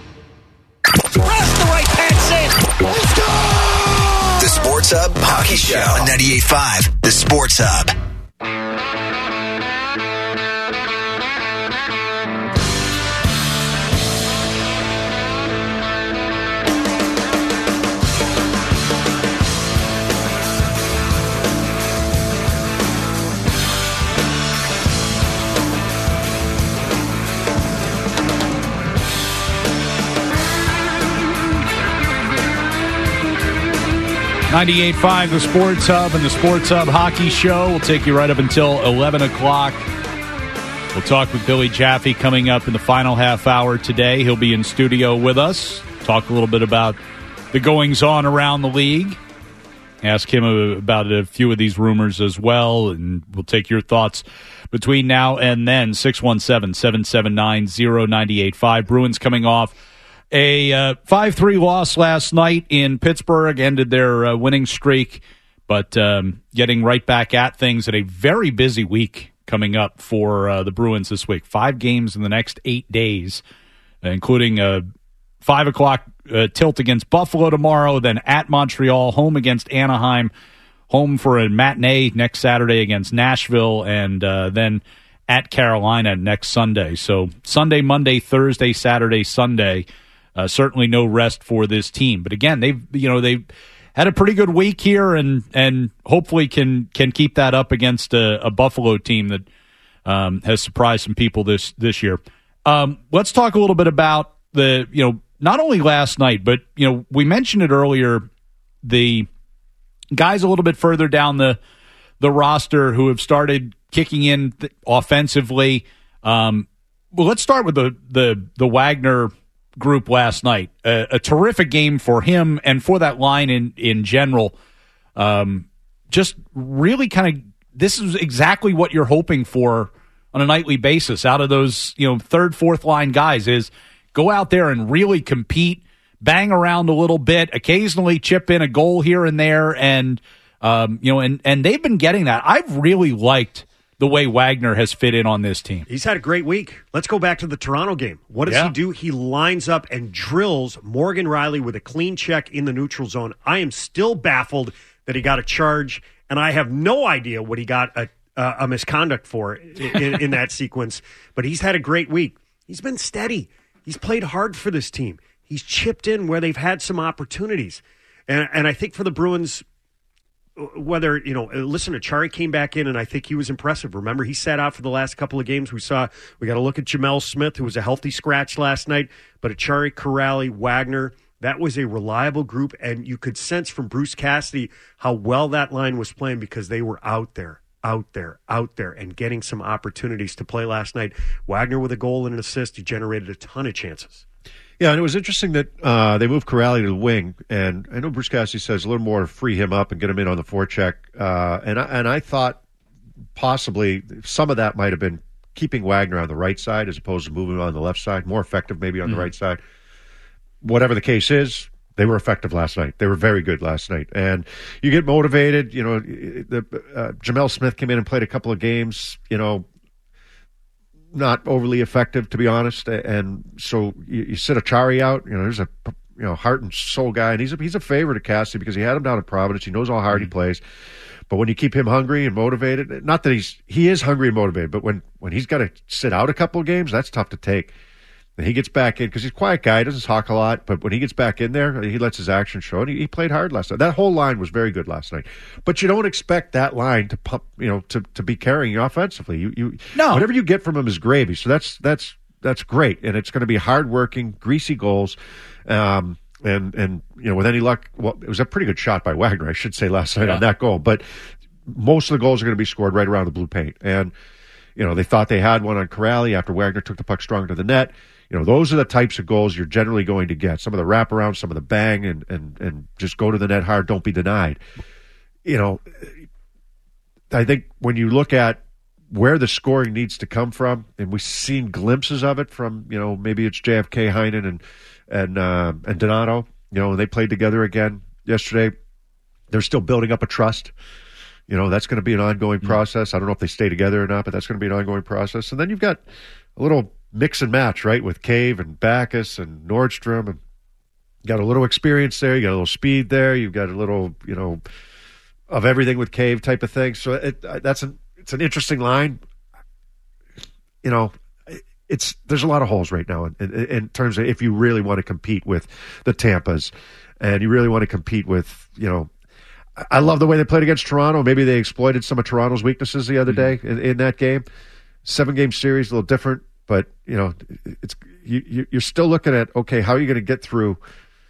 Press the right hand save. Let's go! The Sports Hub Hockey Show on ninety-eight point five The Sports Hub. ninety-eight point five, the Sports Hub and the Sports Hub Hockey Show. We'll take you right up until eleven o'clock. We'll talk with Billy Jaffe coming up in the final half hour today. He'll be in studio with us. Talk a little bit about the goings-on around the league. Ask him about a few of these rumors as well, and we'll take your thoughts between now and then. six one seven, seven seven nine, zero nine eight five. Bruins coming off a uh, five three loss last night in Pittsburgh, ended their uh, winning streak, but um, getting right back at things at a very busy week coming up for uh, the Bruins this week. Five games in the next eight days, including a five o'clock uh, tilt against Buffalo tomorrow, then at Montreal, home against Anaheim, home for a matinee next Saturday against Nashville, and uh, then at Carolina next Sunday. So Sunday, Monday, Thursday, Saturday, Sunday. Uh, certainly no rest for this team. But again, they've you know they've had a pretty good week here, and and hopefully can can keep that up against a, a Buffalo team that um, has surprised some people this this year. Um, let's talk a little bit about the you know not only last night, but you know we mentioned it earlier, the guys a little bit further down the the roster who have started kicking in th- offensively. Um, well, let's start with the the the Wagner group last night. Uh, a terrific game for him and for that line in in general. Um, just really kind of, this is exactly what you're hoping for on a nightly basis out of those, you know, third, fourth line guys, is go out there and really compete, bang around a little bit, occasionally chip in a goal here and there, and um, you know, and and they've been getting that. I've really liked the way Wagner has fit in on this team. He's had a great week. Let's go back to the Toronto game. What does yeah. he do? He lines up and drills Morgan Riley with a clean check in the neutral zone. I am still baffled that he got a charge, and I have no idea what he got a, uh, a misconduct for in, in that sequence. But he's had a great week. He's been steady. He's played hard for this team. He's chipped in where they've had some opportunities. And, and I think for the Bruins, whether, you know, listen, Achari came back in, and I think he was impressive. Remember, he sat out for the last couple of games. We saw, we got to look at Jamel Smith, who was a healthy scratch last night, but Achari, Corrali, Wagner, that was a reliable group, and you could sense from Bruce Cassidy how well that line was playing because they were out there, out there, out there, and getting some opportunities to play last night. Wagner with a goal and an assist, he generated a ton of chances. Yeah, and it was interesting that uh, they moved Corrali to the wing, and I know Bruce Cassidy says a little more to free him up and get him in on the forecheck. Uh, and I, and I thought possibly some of that might have been keeping Wagner on the right side as opposed to moving him on the left side, more effective maybe on mm-hmm. the right side. Whatever the case is, they were effective last night. They were very good last night, and you get motivated. You know, the, uh, Jamel Smith came in and played a couple of games. You know. Not overly effective, to be honest, and so you, you sit Achari out. You know, there's a you know heart and soul guy, and he's a, he's a favorite of Cassidy because he had him down in Providence. He knows how hard mm-hmm. he plays, but when you keep him hungry and motivated, not that he's he is hungry and motivated, but when when he's got to sit out a couple of games, that's tough to take. And he gets back in because he's a quiet guy, he doesn't talk a lot, but when he gets back in there, he lets his action show, and he, he played hard last night. That whole line was very good last night, but you don't expect that line to pump, you know, to, to be carrying you offensively. You you no, whatever you get from him is gravy. So that's that's that's great, and it's going to be hardworking, greasy goals, um, and and you know, with any luck, well, it was a pretty good shot by Wagner, I should say, last night yeah. on that goal, but most of the goals are going to be scored right around the blue paint, and you know, they thought they had one on Corrali after Wagner took the puck strong to the net. You know, those are the types of goals you're generally going to get. Some of the wraparound, some of the bang, and, and, and just go to the net hard, don't be denied. You know, I think when you look at where the scoring needs to come from, and we've seen glimpses of it from, you know, maybe it's J F K, Heinen, and and uh, and Donato, you know, and they played together again yesterday. They're still building up a trust. You know, that's going to be an ongoing process. I don't know if they stay together or not, but that's going to be an ongoing process. And then you've got a little mix and match, right, with Cave and Backus and Nordstrom, and you got a little experience there, you got a little speed there, you've got a little, you know, of everything with Cave type of thing. So it, that's an it's an interesting line. You know, it's there's a lot of holes right now in, in, in terms of if you really want to compete with the Tampas, and you really want to compete with, you know, I love the way they played against Toronto. Maybe they exploited some of Toronto's weaknesses the other day in, in that game. Seven game series, a little different. But, you know, it's you, you're still looking at, okay, how are you going to get through,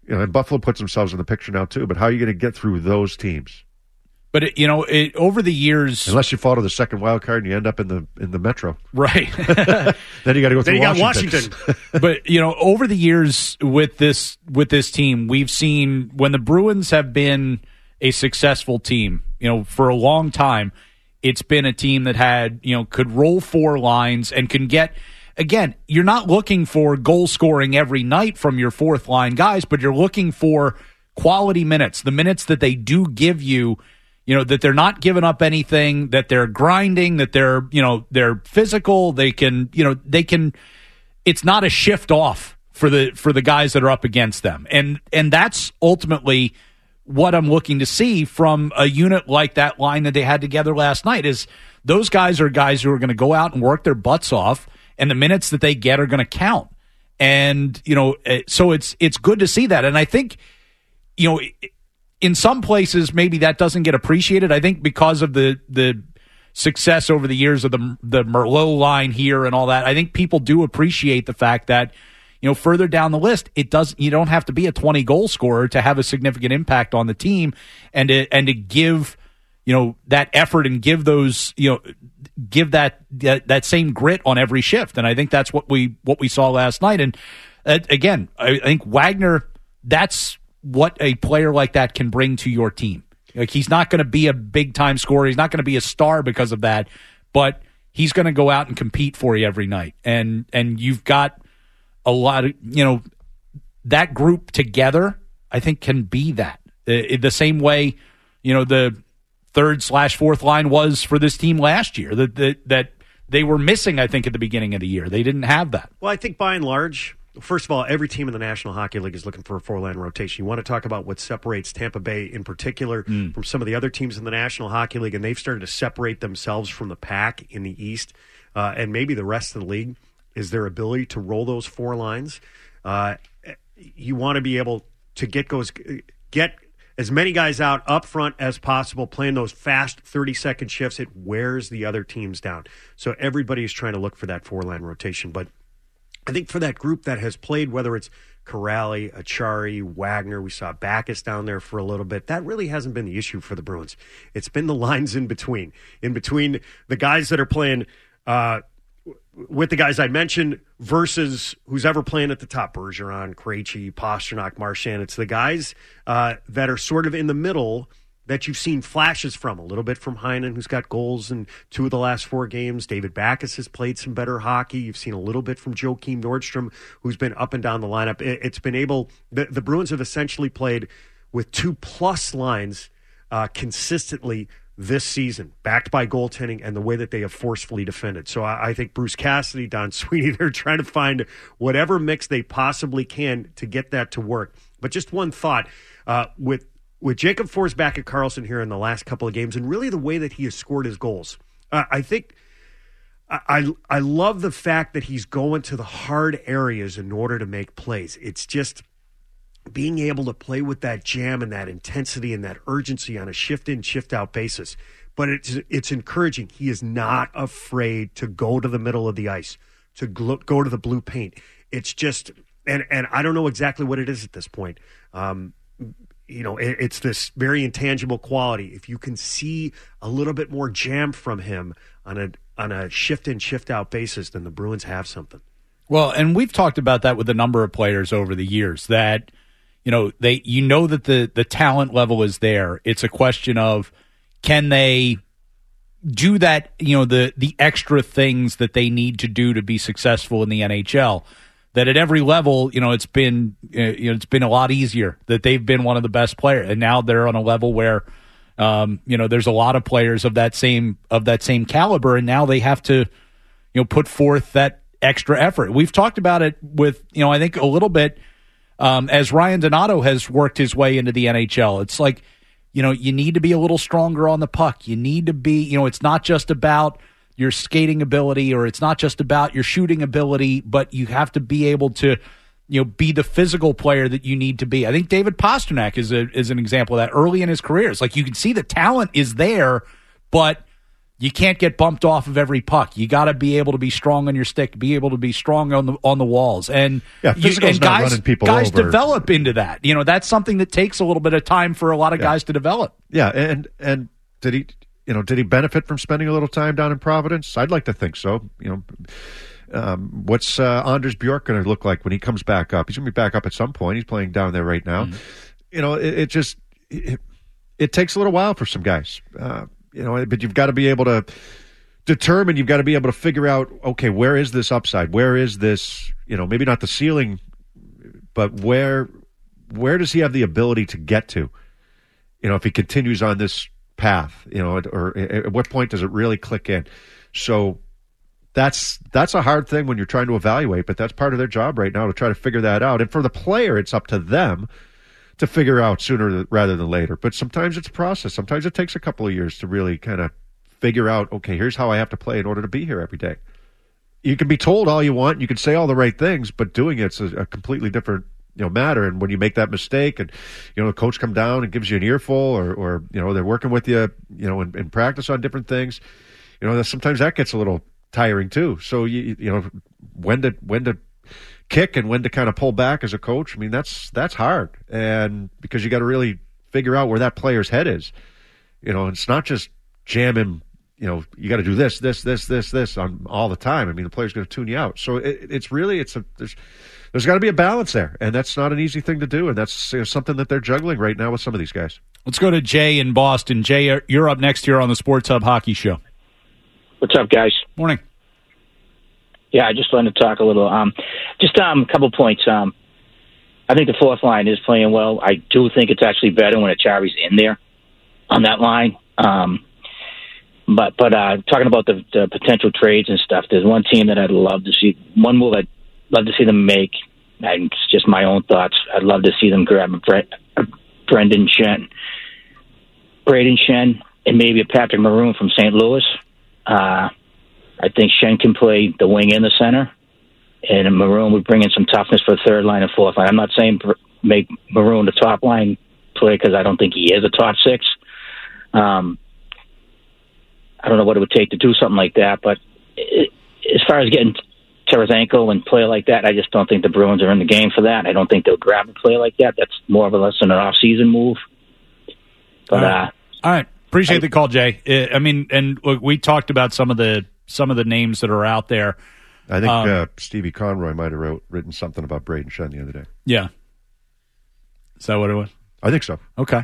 You know, and Buffalo puts themselves in the picture now too. But how are you going to get through those teams? But it, you know, it, over the years, unless you fall to the second wild card and you end up in the in the Metro, right? Then you got to go through then you got Washington. Washington. But you know, over the years with this with this team, we've seen when the Bruins have been a successful team, you know, for a long time, it's been a team that had, you know, could roll four lines and can get. Again, you're not looking for goal scoring every night from your fourth line guys, but you're looking for quality minutes, the minutes that they do give you. You know, that they're not giving up anything, that they're grinding, that they're, you know, they're physical. They can, you know, they can, it's not a shift off for the, for the guys that are up against them. And, and that's ultimately what I'm looking to see from a unit like that line that they had together last night is those guys are guys who are going to go out and work their butts off, and the minutes that they get are going to count. And, you know, so it's, it's good to see that. And I think, you know, it, in some places, maybe that doesn't get appreciated. I think because of the the success over the years of the the Merlot line here and all that, I think people do appreciate the fact that, you know, further down the list, it does. You don't have to be a twenty goal scorer to have a significant impact on the team, and to, and to give, you know, that effort and give those, you know, give that that, that same grit on every shift. And I think that's what we what we saw last night. And uh, again, I, I think Wagner. That's what a player like that can bring to your team. Like, he's not going to be a big-time scorer. He's not going to be a star because of that, but he's going to go out and compete for you every night. And and you've got a lot of, you know, that group together, I think, can be that. Uh, the same way, you know, the third slash fourth line was for this team last year, that, that, that they were missing, I think, at the beginning of the year. They didn't have that. Well, I think by and large, first of all, every team in the National Hockey League is looking for a four-line rotation. You want to talk about what separates Tampa Bay in particular mm. from some of the other teams in the National Hockey League, and they've started to separate themselves from the pack in the East, uh, and maybe the rest of the league, is their ability to roll those four lines. Uh, you want to be able to get goes, get as many guys out up front as possible, playing those fast thirty-second shifts. It wears the other teams down. So everybody is trying to look for that four-line rotation, but I think for that group that has played, whether it's Corrali, Achari, Wagner, we saw Backus down there for a little bit, that really hasn't been the issue for the Bruins. It's been the lines in between. In between the guys that are playing uh, with the guys I mentioned versus who's ever playing at the top, Bergeron, Krejci, Pasternak, Marchand. It's the guys uh, that are sort of in the middle that you've seen flashes from, a little bit from Heinen, who's got goals in two of the last four games. David Backus has played some better hockey. You've seen a little bit from Joakim Nordstrom, who's been up and down the lineup. It's been able, the, the Bruins have essentially played with two plus lines uh, consistently this season, backed by goaltending and the way that they have forcefully defended. So I, I think Bruce Cassidy, Don Sweeney, they're trying to find whatever mix they possibly can to get that to work. But just one thought, uh, with With Jacob Forsback at Carlson here in the last couple of games, and really the way that he has scored his goals, uh, I think I I love the fact that he's going to the hard areas in order to make plays. It's just being able to play with that jam and that intensity and that urgency on a shift-in, shift-out basis. But it's it's encouraging. He is not afraid to go to the middle of the ice, to gl- go to the blue paint. It's just, and, and I don't know exactly what it is at this point. Um You know, it's this very intangible quality. If you can see a little bit more jam from him on a on a shift-in, shift-out basis, then the Bruins have something. Well, and we've talked about that with a number of players over the years that, you know, they you know that the, the talent level is there. It's a question of, can they do that, you know, the the extra things that they need to do to be successful in the N H L? That at every level, you know, it's been you know it's been a lot easier. That they've been one of the best players, and now they're on a level where, um, you know, there's a lot of players of that same of that same caliber, and now they have to, you know, put forth that extra effort. We've talked about it with, you know, I think a little bit um, as Ryan Donato has worked his way into the N H L. It's like, you know, you need to be a little stronger on the puck. You need to be, you know, it's not just about your skating ability, or it's not just about your shooting ability, but you have to be able to, you know, be the physical player that you need to be. I think David Pasternak is a is an example of that early in his career. It's like you can see the talent is there, but You can't get bumped off of every puck. You got to be able to be strong on your stick, be able to be strong on the on the walls, and yeah, you, physical's and not guys running people guys over. develop into that. You know, that's something that takes a little bit of time for a lot of Yeah. guys to develop. Yeah, and and did he, you know, did he benefit from spending a little time down in Providence? I'd like to think so. You know, um, what's uh, Anders Bjork going to look like when he comes back up? He's going to be back up at some point. He's playing down there right now. Mm-hmm. You know, it, it just it, it takes a little while for some guys. Uh, you know, but you've got to be able to determine. You've got to be able to figure out. Okay, where is this upside? Where is this? You know, maybe not the ceiling, but where where does he have the ability to get to? You know, if he continues on this path, you know, or at what point does it really click in? So that's that's a hard thing when you're trying to evaluate, but that's part of their job right now to try to figure that out. And for the player, it's up to them to figure out sooner rather than later. But sometimes it's a process. Sometimes it takes a couple of years to really kind of figure out, okay, here's how I have to play in order to be here every day. You can be told all you want, you can say all the right things, but doing it's a, a completely different you know matter. And when you make that mistake and you know the coach come down and gives you an earful, or or you know they're working with you you know in, in practice on different things, you know sometimes that gets a little tiring too. So you you know when to when to kick and when to kind of pull back as a coach. I mean that's that's hard, and because you got to really figure out where that player's head is. You know, it's not just jam him. You know, you got to do this, this, this, this, this on all the time. I mean, the player's going to tune you out. So it, it's really it's a there's there's got to be a balance there, and that's not an easy thing to do, and that's you know, something that they're juggling right now with some of these guys. Let's go to Jay in Boston. Jay, you're up next here on the Sports Hub Hockey Show. What's up, guys? Morning. Yeah, I just wanted to talk a little. Um, just um, a couple points. Um, I think the fourth line is playing well. I do think it's actually better when Achari's in there on that line. Um, but but uh, talking about the, the potential trades and stuff, there's one team that I'd love to see, one move I'd love to see them make, and it's just my own thoughts. I'd love to see them grab a Bre- a Brendan Shen, Braden Shen, and maybe a Patrick Maroon from Saint Louis. Uh, I think Shen can play the wing and the center, and Maroon would bring in some toughness for the third line and fourth line. I'm not saying make Maroon the top line play because I don't think he is a top six. Um, I don't know what it would take to do something like that, but it, as far as getting Tarasenko and play like that, I just don't think the Bruins are in the game for that. I don't think they'll grab and play like that. That's more of a less than an off-season move. But All right. uh, All right. Appreciate I, the call, Jay. Uh, I mean, and look, we talked about some of the some of the names that are out there. I think um, uh, Stevie Conroy might have wrote, written something about Braden Shen the other day. Yeah. Is that what it was? I think so. Okay.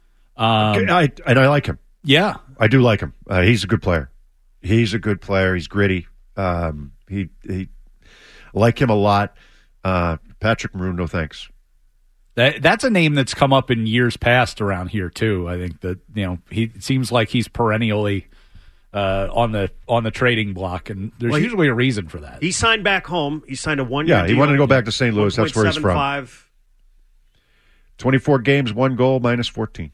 Um, I, and I like him. Yeah. I do like him. Uh, he's a good player. He's a good player. He's gritty. Um, he he like him a lot. Uh, Patrick Maroon, no thanks. That that's a name that's come up in years past around here too. I think that you know he it seems like he's perennially uh, on the on the trading block, and there's Well, he- usually a reason for that. He signed back home. He signed a one-year Yeah, he deal. wanted to go back to Saint Louis. That's where he's from. one point seven five. twenty-four games, one goal, minus fourteen.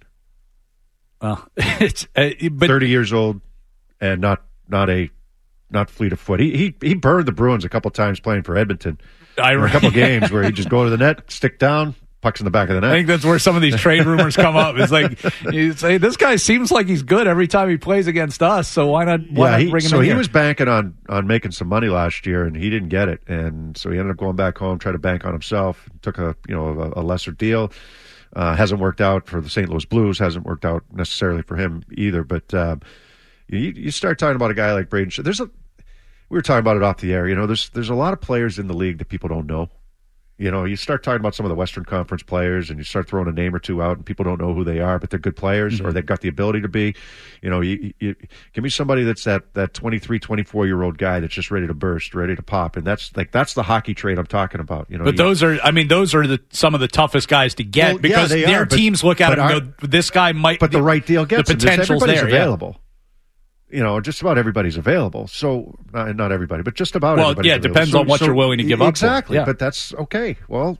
Well, it's uh, but thirty years old, and not not a not fleet of foot. He he he burned the Bruins a couple times playing for Edmonton. I There were a couple games where he'd just go to the net, stick down, pucks in the back of the net. I think that's where some of these trade rumors come up. It's like you say, this guy seems like he's good every time he plays against us, so why not? Why yeah, not he, bring him so in he here? was banking on on making some money last year, and he didn't get it, and so he ended up going back home, tried to bank on himself, took a you know a, a lesser deal. Uh, hasn't worked out for the Saint Louis Blues. Hasn't worked out necessarily for him either. But uh, you, you start talking about a guy like Braden. There's a we were talking about it off the air. You know, there's there's a lot of players in the league that people don't know. You know, you start talking about some of the Western Conference players, and you start throwing a name or two out, and people don't know who they are, but they're good players, mm-hmm. or they've got the ability to be. You know, you, you, give me somebody that's that that twenty-three, twenty-four-year-old guy that's just ready to burst, ready to pop, and that's like that's the hockey trade I'm talking about. You know, but you, those are, I mean, those are the some of the toughest guys to get Well, because yeah, they their are, but- teams look at but him and are- go, this guy might. but the right deal gets the him. There's- potential's everybody's there. available. You know, just about everybody's available. So, not, not everybody, but just about Well, everybody's yeah, it available. depends So- on what so- you're willing to give up for. Exactly, Yeah. but that's okay. Well,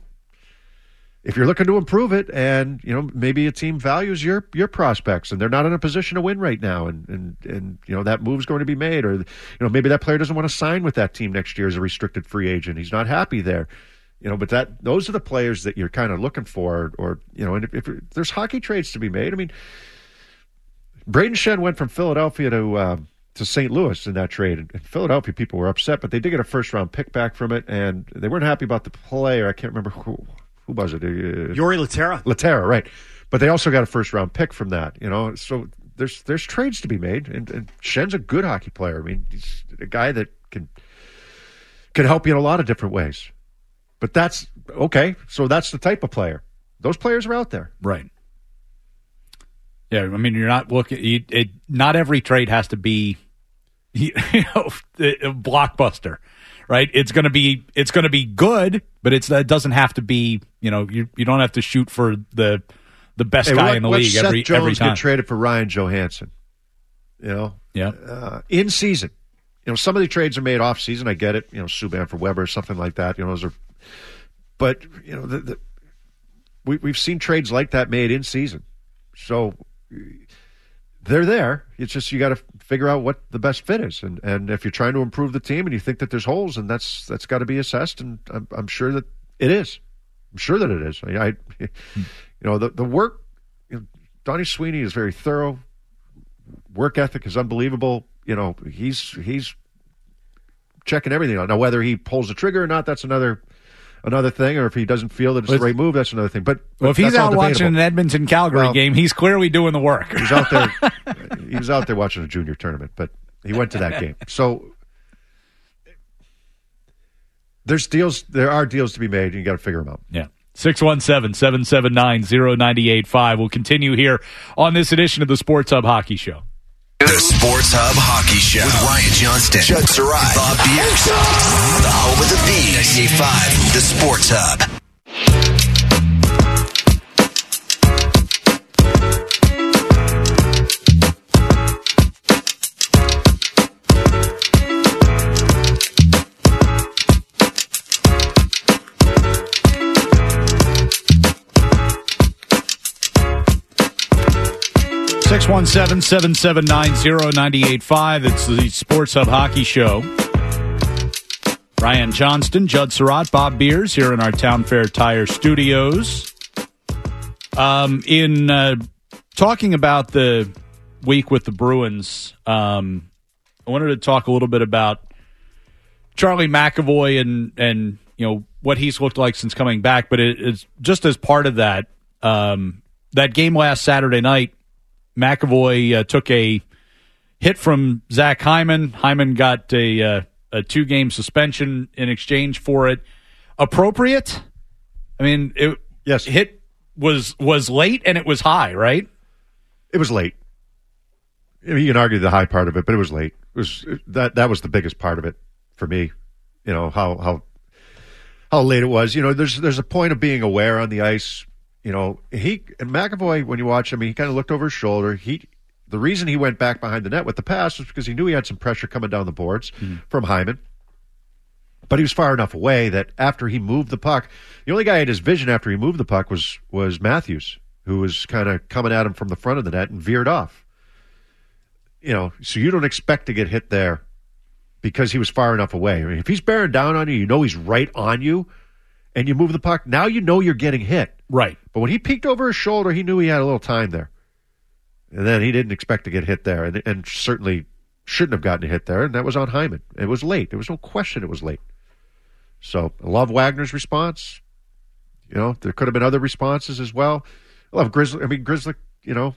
if you're looking to improve it, and you know maybe a team values your your prospects, and they're not in a position to win right now, and and and you know that move's going to be made, or you know maybe that player doesn't want to sign with that team next year as a restricted free agent. He's not happy there. You know, but that those are the players that you're kind of looking for, or you know, and if, if there's hockey trades to be made, I mean, Braden Shen went from Philadelphia to uh, to Saint Louis in that trade. And Philadelphia people were upset, but they did get a first-round pick back from it, and they weren't happy about the player. I can't remember who, who was it. Uh, Yuri Laterra. Laterra, right. But they also got a first-round pick from that, you know. So there's there's trades to be made, and, and Schen's a good hockey player. I mean, he's a guy that can can help you in a lot of different ways. But that's, okay, so that's the type of player. Those players are out there. Right. Yeah, I mean, you're not looking. You, it, not every trade has to be, you know, a blockbuster, right? It's going to be, it's going to be good, but it's it doesn't have to be. You know, you you don't have to shoot for the the best hey, guy let, in the let league Seth every Jones every time. Get traded for Ryan Johansson. You know, yeah, uh, in season. You know, some of the trades are made off season. I get it. You know, Subban for Weber, something like that. You know, those are. But you know, the, the, we we've seen trades like that made in season, so. They're there. It's just you got to figure out what the best fit is, and and if you're trying to improve the team and you think that there's holes, and that's that's got to be assessed, and I'm, I'm sure that it is. I'm sure that it is. I, I you know, the the work. You know, Donnie Sweeney is very thorough. Work ethic is unbelievable. You know, he's he's checking everything out. Now, whether he pulls the trigger or not, that's another. Another thing, or if he doesn't feel that it's the right move, that's another thing. But, but well, if he's out watching an debatable. Edmonton Calgary well, game, he's clearly doing the work. He was out there. He was out there watching a junior tournament, but he went to that game. So there's deals. There are deals to be made, and you got to figure them out. Yeah. six one seven, seven seven nine, zero nine eight five. We'll continue here on this edition of the Sports Hub Hockey Show. The Sports Hub Hockey Show with Ryan Johnston, Judd Sarai, Bob Beers. The home of the Bees. ninety-eight point five, the Sports Hub. six one seven, seven seven nine, zero nine eight five. It's the Sports Hub Hockey Show. Ryan Johnston, Judd Surratt, Bob Beers here in our Town Fair Tire studios. Um, in uh, talking about the week with the Bruins, um, I wanted to talk a little bit about Charlie McAvoy and, and you know what he's looked like since coming back. But it, it's just as part of that, um, that game last Saturday night, McAvoy uh, took a hit from Zach Hyman. Hyman got a, uh, a two-game suspension in exchange for it. Appropriate? I mean, it yes. hit was was late and it was high, right? It was late. I mean, you can argue the high part of it, but it was late. It was that that was the biggest part of it for me. You know how how how late it was. You know, there's there's a point of being aware on the ice. You know, he and McAvoy, when you watch him, he kind of looked over his shoulder. He, the reason he went back behind the net with the pass was because he knew he had some pressure coming down the boards mm-hmm. from Hyman. But he was far enough away that after he moved the puck, the only guy who had his vision after he moved the puck was was Matthews, who was kind of coming at him from the front of the net and veered off. You know, so you don't expect to get hit there because he was far enough away. I mean, if he's bearing down on you, you know he's right on you, and you move the puck, now you know you're getting hit. Right. But when he peeked over his shoulder, he knew he had a little time there. And then he didn't expect to get hit there, and, and certainly shouldn't have gotten a hit there, and that was on Hyman. It was late. There was no question it was late. So I love Wagner's response. You know, there could have been other responses as well. I love Grizzly. I mean, Grizzly, you know,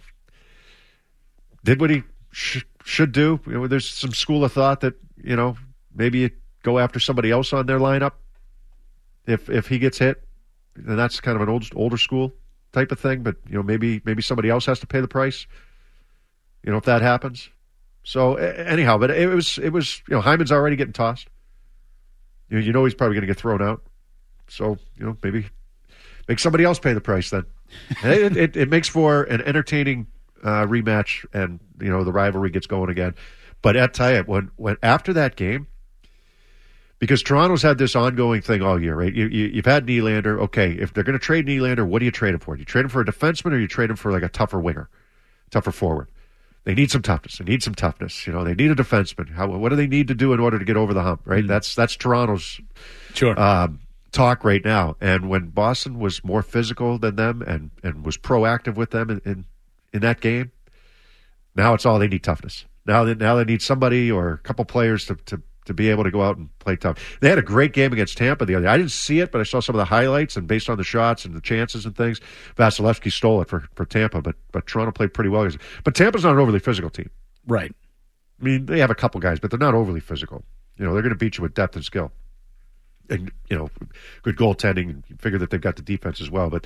did what he sh- should do. You know, there's some school of thought that, you know, maybe you go after somebody else on their lineup if if he gets hit. And that's kind of an old, older school type of thing, but you know maybe maybe somebody else has to pay the price. You know if that happens. So anyhow, but it was it was you know Hyman's already getting tossed. You know, you know he's probably going to get thrown out. So you know maybe make somebody else pay the price then. it, it it makes for an entertaining uh, rematch, and you know the rivalry gets going again. But I tell you, when when after that game. Because Toronto's had this ongoing thing all year, right? You, you, you've had Nylander. Okay, if they're going to trade Nylander, what do you trade him for? Do you trade him for a defenseman or you trade him for like a tougher winger, tougher forward? They need some toughness. They need some toughness. You know, they need a defenseman. How, what do they need to do in order to get over the hump, right? Mm. That's that's Toronto's sure. um, talk right now. And when Boston was more physical than them and, and was proactive with them in, in, in that game, now it's all they need toughness. Now they, now they need somebody or a couple players to, to, to be able to go out and play tough. They had a great game against Tampa the other day. I didn't see it, but I saw some of the highlights, and based on the shots and the chances and things, Vasilevsky stole it for, for Tampa, but but Toronto played pretty well. But Tampa's not an overly physical team. Right. I mean, they have a couple guys, but they're not overly physical. You know, they're going to beat you with depth and skill. And, you know, good goaltending, and you figure that they've got the defense as well. But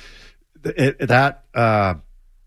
it, that, uh,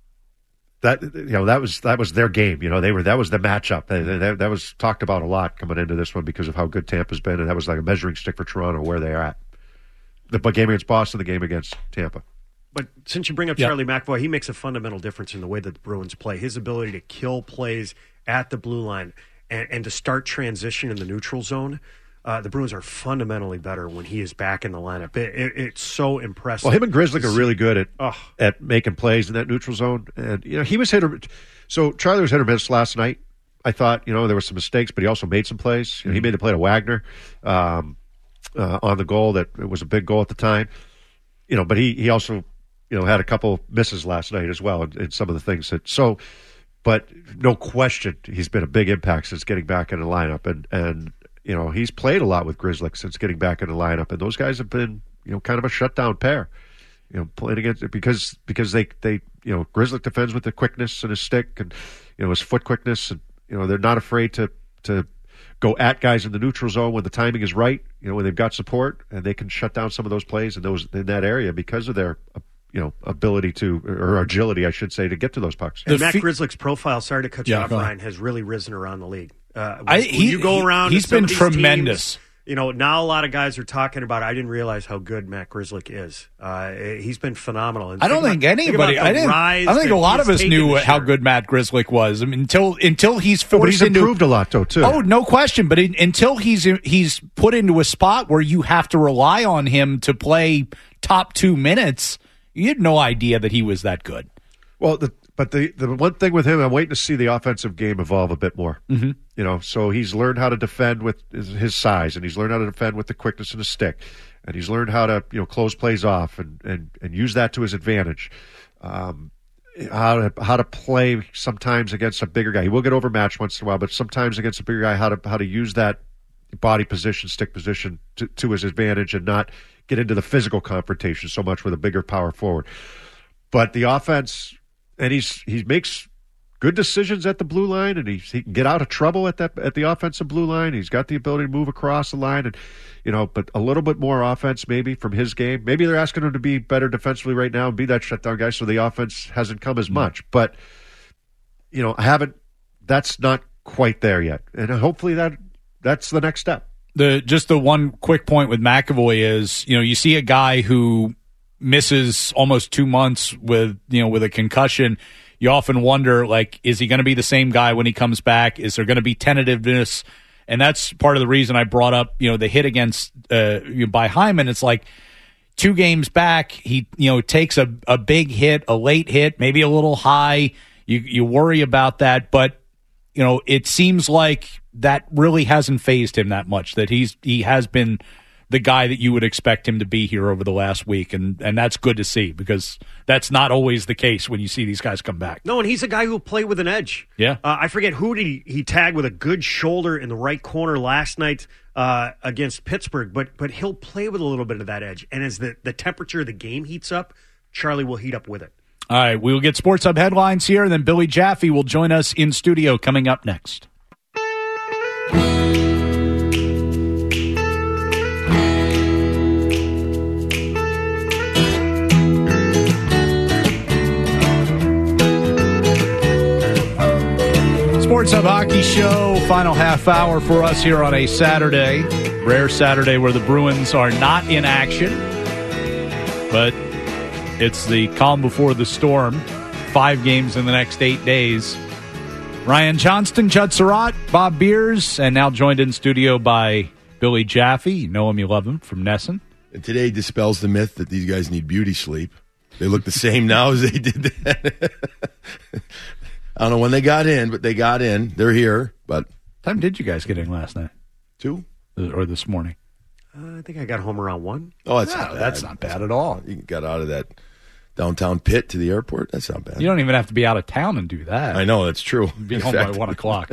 that, you know, that was that was their game. You know, they were that was the matchup. They, they, that was talked about a lot coming into this one because of how good Tampa's been, and that was like a measuring stick for Toronto where they are at. The game against Boston, the game against Tampa. But since you bring up Yep. Charlie McAvoy, he makes a fundamental difference in the way that the Bruins play. His ability to kill plays at the blue line and, and to start transition in the neutral zone. Uh, the Bruins are fundamentally better when he is back in the lineup. It, it, it's so impressive. Well, him and Grizzly are really good at oh. at making plays in that neutral zone. And, you know, he was hit or so Charlie was hit or miss last night. I thought, you know, there were some mistakes, but he also made some plays. You know, he made a play to Wagner um, uh, on the goal that it was a big goal at the time. You know, but he, he also, you know, had a couple misses last night as well in, in some of the things that so. But no question, he's been a big impact since getting back in the lineup, and and. You know, he's played a lot with Grizzly since getting back in the lineup, and those guys have been, you know, kind of a shutdown pair. You know, playing against because because they they you know Grizzly defends with the quickness and his stick and you know his foot quickness, and you know they're not afraid to to go at guys in the neutral zone when the timing is right. You know, when they've got support, and they can shut down some of those plays in those in that area because of their uh, you know ability to or agility, I should say, to get to those pucks. And Matt fe- Grizzlick's profile, sorry to cut you yeah, off, Ryan, has really risen around the league. Uh, when, I, when he, you go around, he's been tremendous. Teams, you know, now a lot of guys are talking about. I didn't realize how good Matt Grizzlick is. Uh, he's been phenomenal. And I don't think, think anybody. Think I didn't. I think a lot of us knew how good Matt Grizzlick was. I mean, until until he's forced. Oh, but he's into, improved a lot, though, too. Oh, no question. But in, until he's he's put into a spot where you have to rely on him to play top two minutes, you had no idea that he was that good. Well, the, but the the one thing with him, I'm waiting to see the offensive game evolve a bit more. Mm-hmm. You know, so he's learned how to defend with his, his size, and he's learned how to defend with the quickness of the stick, and he's learned how to you know close plays off and and, and use that to his advantage. Um, how to how to play sometimes against a bigger guy. He will get overmatched once in a while, but sometimes against a bigger guy, how to how to use that body position, stick position to, to his advantage, and not get into the physical confrontation so much with a bigger power forward. But the offense. And he's he makes good decisions at the blue line, and he he can get out of trouble at that at the offensive blue line. He's got the ability to move across the line, and you know, but a little bit more offense maybe from his game. Maybe they're asking him to be better defensively right now and be that shutdown guy, so the offense hasn't come as much. But you know, I haven't. That's not quite there yet, and hopefully that that's the next step. The just the one quick point with McAvoy is, you know, you see a guy who misses almost two months with, you know, with a concussion. You often wonder, like, is he going to be the same guy when he comes back? Is there going to be tentativeness? And that's part of the reason I brought up, you know, the hit against uh, by Hyman. It's like two games back, he, you know, takes a, a big hit, a late hit, maybe a little high. You you worry about that, but you know, it seems like that really hasn't fazed him that much. That he's he has been the guy that you would expect him to be here over the last week, and, and that's good to see because that's not always the case when you see these guys come back. No, and he's a guy who'll play with an edge. Yeah. Uh, I forget who did he, he tagged with a good shoulder in the right corner last night uh, against Pittsburgh, but but he'll play with a little bit of that edge. And as the, the temperature of the game heats up, Charlie will heat up with it. All right, we'll get Sports Hub headlines here, and then Billy Jaffe will join us in studio coming up next. Sports Hub Hockey Show, final half hour for us here on a Saturday. Rare Saturday where the Bruins are not in action. But it's the calm before the storm. Five games in the next eight days. Ryan Johnston, Judd Surratt, Bob Beers, and now joined in studio by Billy Jaffe. You know him, you love him, from Nesson. And today dispels the myth that these guys need beauty sleep. They look the same now as they did then. I don't know when they got in, but they got in. They're here. But what time did you guys get in last night? Two? Or this morning? Uh, I think I got home around one. Oh, that's, yeah, not, that's not bad at all. You got out of that downtown Pitt to the airport. That's not bad. You don't even have to be out of town and do that. I know, that's true. Be In home fact. by one o'clock.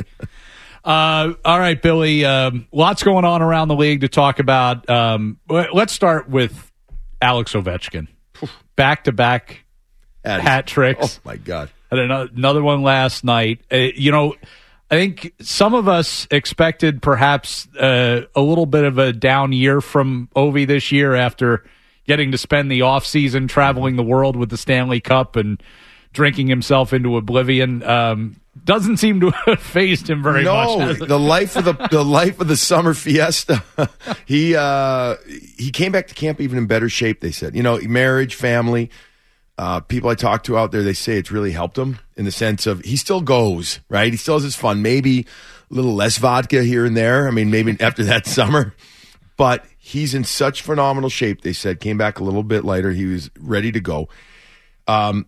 Uh, all right, Billy. Um, lots going on around the league to talk about. Um, let's start with Alex Ovechkin. Back-to-back hat tricks. Oh, my God. And another one last night. Uh, you know, I think some of us expected perhaps uh, a little bit of a down year from Ovi this year after getting to spend the offseason traveling the world with the Stanley Cup and drinking himself into oblivion. Um, doesn't seem to have phased him very no, much. No, the life of the the life of the summer fiesta. he uh, he came back to camp even in better shape. They said, you know, marriage, family. Uh, people I talk to out there, they say it's really helped him in the sense of he still goes, right? He still has his fun. Maybe a little less vodka here and there. I mean, maybe after that summer. But he's in such phenomenal shape, they said. Came back a little bit lighter. He was ready to go. Um,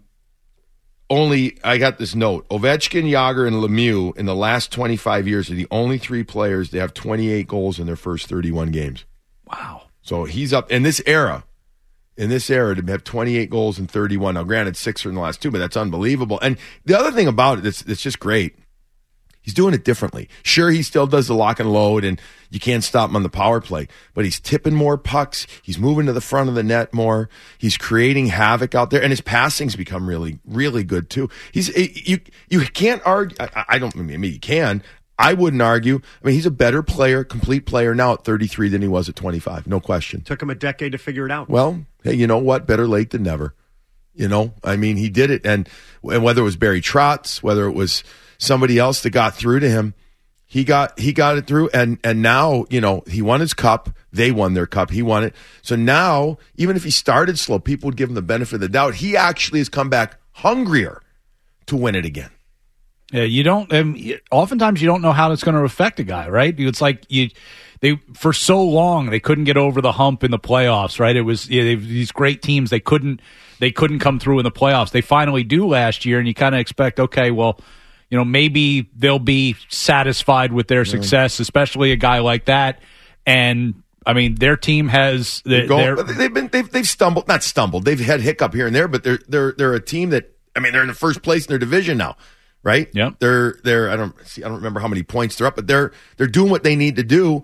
only, I got this note. Ovechkin, Jágr, and Lemieux in the last twenty-five years are the only three players that have twenty-eight goals in their first thirty-one games. Wow. So he's up in this era. In this era, to have twenty-eight goals in thirty-one. Now, granted, six are in the last two, but that's unbelievable. And the other thing about it that's, that's just great, he's doing it differently. Sure, he still does the lock and load, and you can't stop him on the power play, but he's tipping more pucks. He's moving to the front of the net more. He's creating havoc out there, and his passing's become really, really good, too. He's you you can't argue. I, I don't I mean, you can. I wouldn't argue. I mean, he's a better player, complete player now at thirty-three than he was at twenty-five. No question. Took him a decade to figure it out. Well, hey, you know what? Better late than never. You know, I mean, he did it. And, and whether it was Barry Trotz, whether it was somebody else that got through to him, he got he got it through. And, and now, you know, he won his cup. They won their cup. He won it. So now, even if he started slow, people would give him the benefit of the doubt. He actually has come back hungrier to win it again. Yeah, you don't. Um, oftentimes, you don't know how it's going to affect a guy, right? It's like you, they for so long they couldn't get over the hump in the playoffs, right? It was yeah, these great teams they couldn't they couldn't come through in the playoffs. They finally do last year, and you kind of expect, okay, well, you know, maybe they'll be satisfied with their success, especially a guy like that. And I mean, their team has the, Go, they've been they've they've stumbled, not stumbled. They've had hiccup here and there, but they're they're they're a team that I mean, they're in the first place in their division now. Right? Yeah. They're they're I don't see I don't remember how many points they're up, but they're they're doing what they need to do.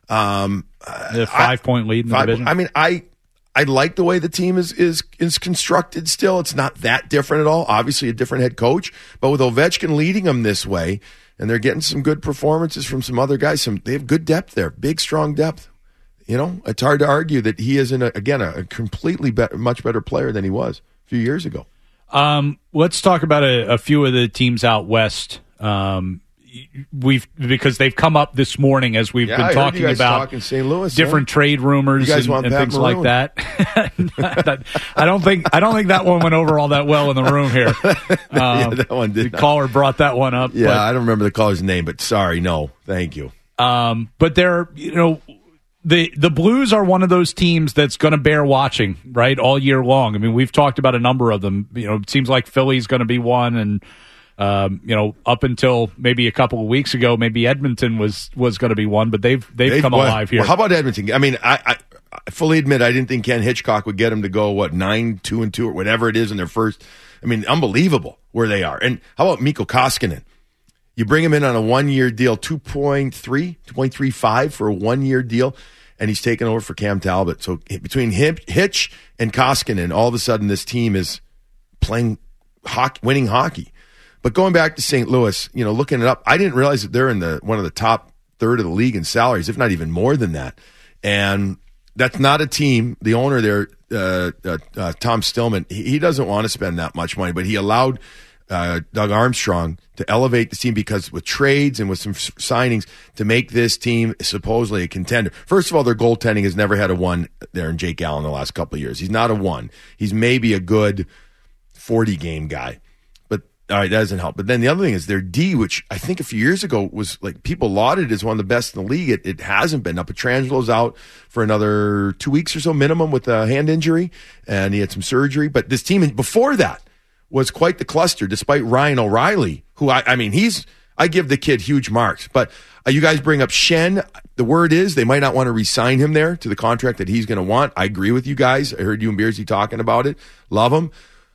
Um a five I, point lead in the five, division. I mean, I I like the way the team is is is constructed still. It's not that different at all. Obviously a different head coach, but with Ovechkin leading them this way, and they're getting some good performances from some other guys. Some they have good depth there, big strong depth. You know, it's hard to argue that he isn't a, again a, a completely better, much better player than he was a few years ago. Um, let's talk about a, a few of the teams out west. Um, we've because they've come up this morning as we've yeah, been I talking heard you guys about talk in Saint Louis, different huh? trade rumors and, and things Maroon. like that. that. I don't think I don't think that one went over all that well in the room here. Um, yeah, that one did. The not. caller brought that one up. Yeah, but, I don't remember the caller's name, but sorry, no, thank you. Um, but they're you know. The the Blues are one of those teams that's going to bear watching, right, all year long. I mean, we've talked about a number of them. You know, it seems like Philly's going to be one, and um, you know, up until maybe a couple of weeks ago, maybe Edmonton was was going to be one, but they've they've, they've come well, alive here. Well, how about Edmonton? I mean, I, I, I fully admit I didn't think Ken Hitchcock would get them to go what nine two and two or whatever it is in their first. I mean, unbelievable where they are. And how about Mikko Koskinen? You bring him in on a one year deal, two point three, two point three five for a one year deal. And he's taken over for Cam Talbot. So between him, Hitch and Koskinen, all of a sudden this team is playing hockey, winning hockey. But going back to Saint Louis, you know, looking it up, I didn't realize that they're in the one of the top third of the league in salaries, if not even more than that. And that's not a team. The owner there, uh, uh, uh, Tom Stillman, he, he doesn't want to spend that much money, but he allowed uh, Doug Armstrong to elevate the team because with trades and with some f- signings to make this team supposedly a contender. First of all, their goaltending has never had a one there in Jake Allen the last couple of years. He's not a one. He's maybe a good forty game guy. But all right, that doesn't help. But then the other thing is their D, which I think a few years ago was like people lauded as one of the best in the league. It, it hasn't been. Now Petrangelo's out for another two weeks or so minimum with a hand injury, and he had some surgery. But this team before that was quite the cluster, despite Ryan O'Reilly, who I, I mean, he's, I give the kid huge marks. But uh, you guys bring up Shen. The word is they might not want to re-sign him there to the contract that he's going to want. I agree with you guys. I heard you and Beersy talking about it. Love him.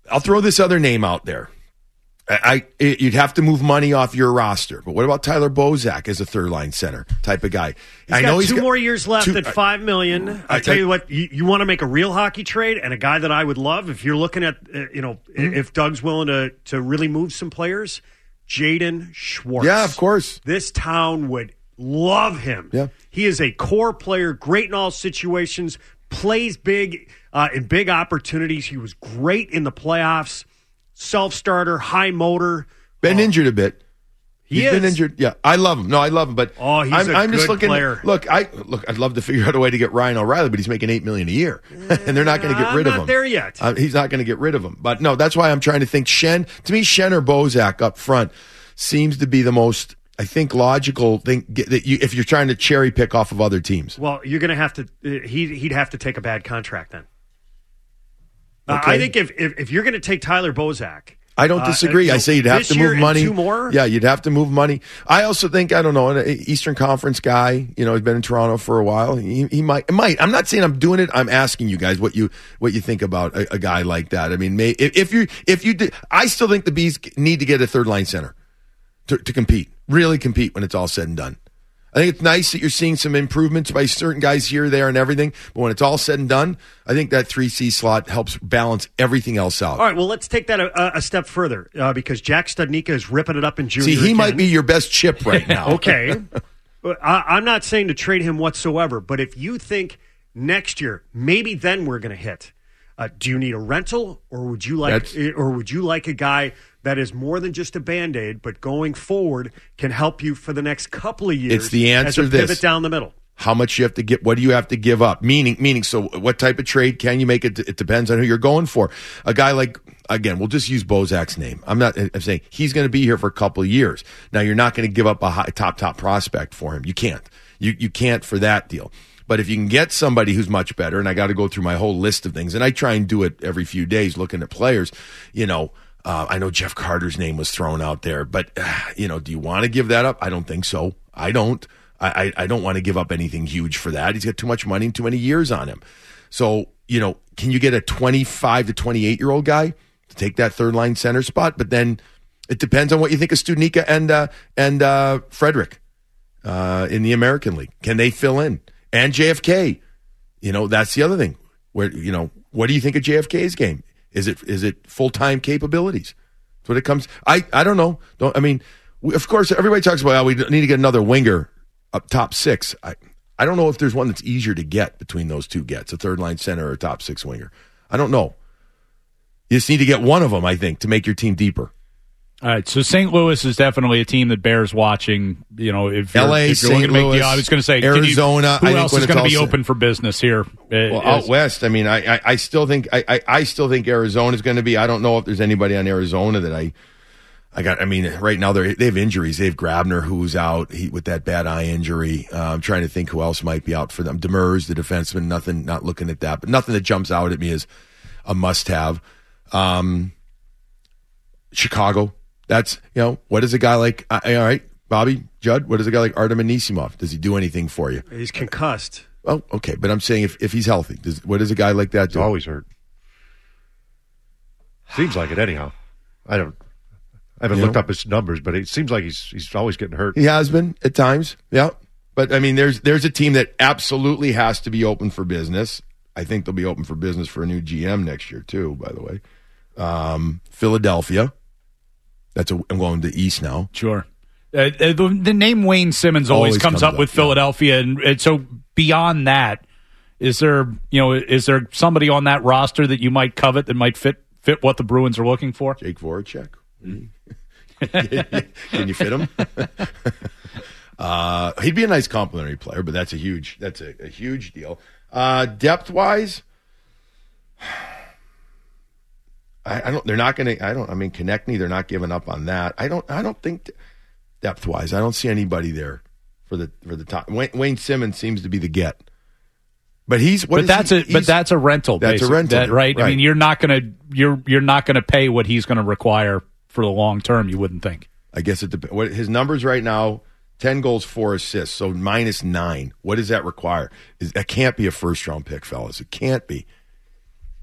I'll throw this other name out there. I, I you'd have to move money off your roster, but what about Tyler Bozak as a third line center type of guy? He's I got know he's two got more years left two, at five million. I, I tell I, you what, you, you want to make a real hockey trade, and a guy that I would love if you're looking at, uh, you know, mm-hmm. if Doug's willing to to really move some players, Jaden Schwartz. Yeah, of course. This town would love him. Yeah, he is a core player, great in all situations, plays big uh, in big opportunities. He was great in the playoffs. Self-starter, high motor. Been oh. injured a bit. He He's is. been injured. Yeah, I love him. No, I love him. But oh, he's I'm, a I'm good just looking. player. Look, I look. I'd love to figure out a way to get Ryan O'Reilly, but he's making eight million a year, and they're not going to get I'm rid of not him. there yet. Uh, he's not going to get rid of him. But no, that's why I'm trying to think. Shen to me, Shen or Bozak up front seems to be the most, I think, logical thing that you if you're trying to cherry pick off of other teams. Well, you're going to have to. Uh, he he'd have to take a bad contract then. Uh, Okay. I think if, if if you're going to take Tyler Bozak. I don't disagree. Uh, I say you'd have this to year move and money. two more? Yeah, you'd have to move money. I also think, I don't know, an Eastern Conference guy, you know, he's been in Toronto for a while. He, he might, might. I'm not saying I'm doing it. I'm asking you guys what you what you think about a, a guy like that. I mean, may, if, if you if you did, I still think the Bees need to get a third line center to, to compete, really compete when it's all said and done. I think it's nice that you're seeing some improvements by certain guys here, there, and everything. But when it's all said and done, I think that three C slot helps balance everything else out. All right, well, let's take that a, a step further uh, because Jack Studnicka is ripping it up in junior. See, he again. might be your best chip right now. Okay. I, I'm not saying to trade him whatsoever, but if you think next year, maybe then we're going to hit. Uh, do you need a rental, or would you like, That's- or would you like a guy that is more than just a Band-Aid, but going forward can help you for the next couple of years? It's the answer as a to pivot this. down the middle. How much you have to get? What do you have to give up? Meaning, meaning. So, what type of trade can you make? It, it depends on who you're going for. A guy like, again, we'll just use Bozak's name. I'm not. I'm saying he's going to be here for a couple of years. Now, you're not going to give up a high, top top prospect for him. You can't. You you can't for that deal. But if you can get somebody who's much better, and I got to go through my whole list of things, and I try and do it every few days, looking at players. You know, uh, I know Jeff Carter's name was thrown out there, but uh, you know, do you want to give that up? I don't think so. I don't. I, I don't want to give up anything huge for that. He's got too much money and too many years on him. So, you know, can you get a twenty-five to twenty-eight year old guy to take that third line center spot? But then it depends on what you think of Studnicka and uh, and uh, Frederick uh, in the American League. Can they fill in? And J F K, you know, that's the other thing. Where you know, what do you think of J F K's game? Is it is it full time capabilities? That's what it comes. I I don't know. Don't I mean? We, of course, everybody talks about oh, we need to get another winger up top six. I, I don't know if there's one that's easier to get between those two gets, a third line center or a top six winger. I don't know. You just need to get one of them, I think, to make your team deeper. All right, so Saint Louis is definitely a team that bears watching. You know, if you're, L A, if you're looking Saint to make Louis, the, I was going to say Arizona. Can you, who I else think is when going to it's be all open for business here? Well, Uh, out west, I mean, I, I, I still think I, I, I still think Arizona is going to be. I don't know if there's anybody on Arizona that I. I got. I mean, right now they they have injuries. They have Grabner who's out he, with that bad eye injury. Uh, I'm trying to think who else might be out for them. Demers, the defenseman. Nothing. Not looking at that, but nothing that jumps out at me as a must-have. Um, Chicago. That's you know what is a guy like? Uh, all right, Bobby Judd. What is a guy like Artem Anisimov? Does he do anything for you? He's concussed. Oh, okay, but I'm saying if if he's healthy, does, what does a guy like that do? He's always hurt. Seems like it anyhow. I don't. I haven't You looked know? up his numbers, but it seems like he's he's always getting hurt. He has been at times, yeah. But I mean, there's there's a team that absolutely has to be open for business. I think they'll be open for business for a new G M next year too. By the way, um, Philadelphia. That's a, I'm going to the East now. Sure. Uh, the, the name Wayne Simmons always, Always comes, comes up, up, with yeah. Philadelphia, and, and so beyond that, is there you know is there somebody on that roster that you might covet that might fit fit what the Bruins are looking for? Jake Voracek. Can you fit him? uh, he'd be a nice complimentary player, but that's a huge that's a, a huge deal. Uh, depth wise, I, I don't. They're not going to. I don't. I mean, Konechny. They're not giving up on that. I don't. I don't think depth wise. I don't see anybody there for the for the top. Wayne, Wayne Simmons seems to be the get. But he's what but is that's he? a but He's- that's a rental. That's a basically, rental, that- right? I right. mean, you're not going to you're you're not going to pay what he's going to require for the long term. You wouldn't think. I guess it depends. What his numbers right now: ten goals, four assists, so minus nine. What does that require? Is that can't be a first round pick, fellas? It can't be.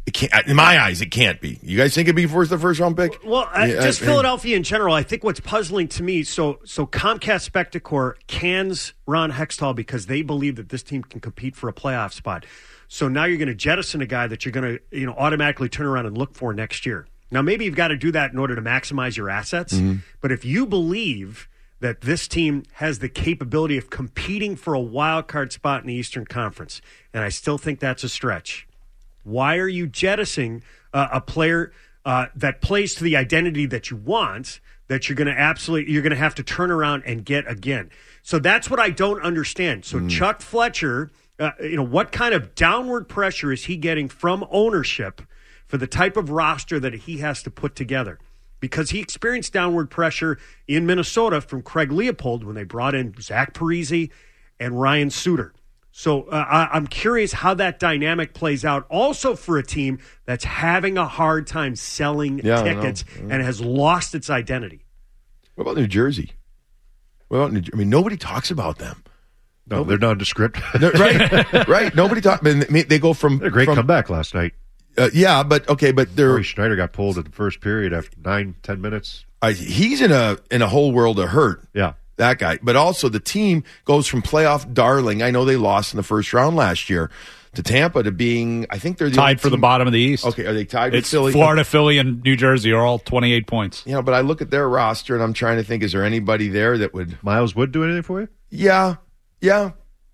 It can't, in my eyes, it can't be. You guys think it'd be first the first round pick? Well, I, Yeah, just I- Philadelphia in general. I think what's puzzling to me. So, so Comcast Spectacor cans Ron Hextall because they believe that this team can compete for a playoff spot. So now you're going to jettison a guy that you're going to, you know, automatically turn around and look for next year. Now, maybe you've got to do that in order to maximize your assets. Mm-hmm. But if you believe that this team has the capability of competing for a wild card spot in the Eastern Conference, and I still think that's a stretch. Why are you jettisoning uh, a player uh, that plays to the identity that you want, that you're going to absolutely, you're going to have to turn around and get again? So that's what I don't understand. So Mm. Chuck Fletcher, uh, you know, what kind of downward pressure is he getting from ownership for the type of roster that he has to put together? Because he experienced downward pressure in Minnesota from Craig Leopold when they brought in Zach Parise and Ryan Suter. So uh, I, I'm curious how that dynamic plays out also for a team that's having a hard time selling Yeah, I know. tickets Yeah. and has lost its identity. What about New Jersey? What about New, I mean, nobody talks about them. No, Nobody- they're nondescript. They're- right, right. Nobody talks. I mean, they go from They're a great from, comeback last night. Uh, yeah, but okay, but they're Rory Schneider got pulled in the first period after nine, ten minutes. uh, he's in a in a whole world of hurt. Yeah. That guy. But also the team goes from playoff darling. I know they lost in the first round last year to Tampa to being, I think they're the only Tied for the team- bottom of the East. Okay, are they tied with It's Philly? Florida, Philly, and New Jersey are all twenty-eight points. You know, but I look at their roster and I'm trying to think, is there anybody there that would. Miles Wood do anything for you? Yeah, yeah.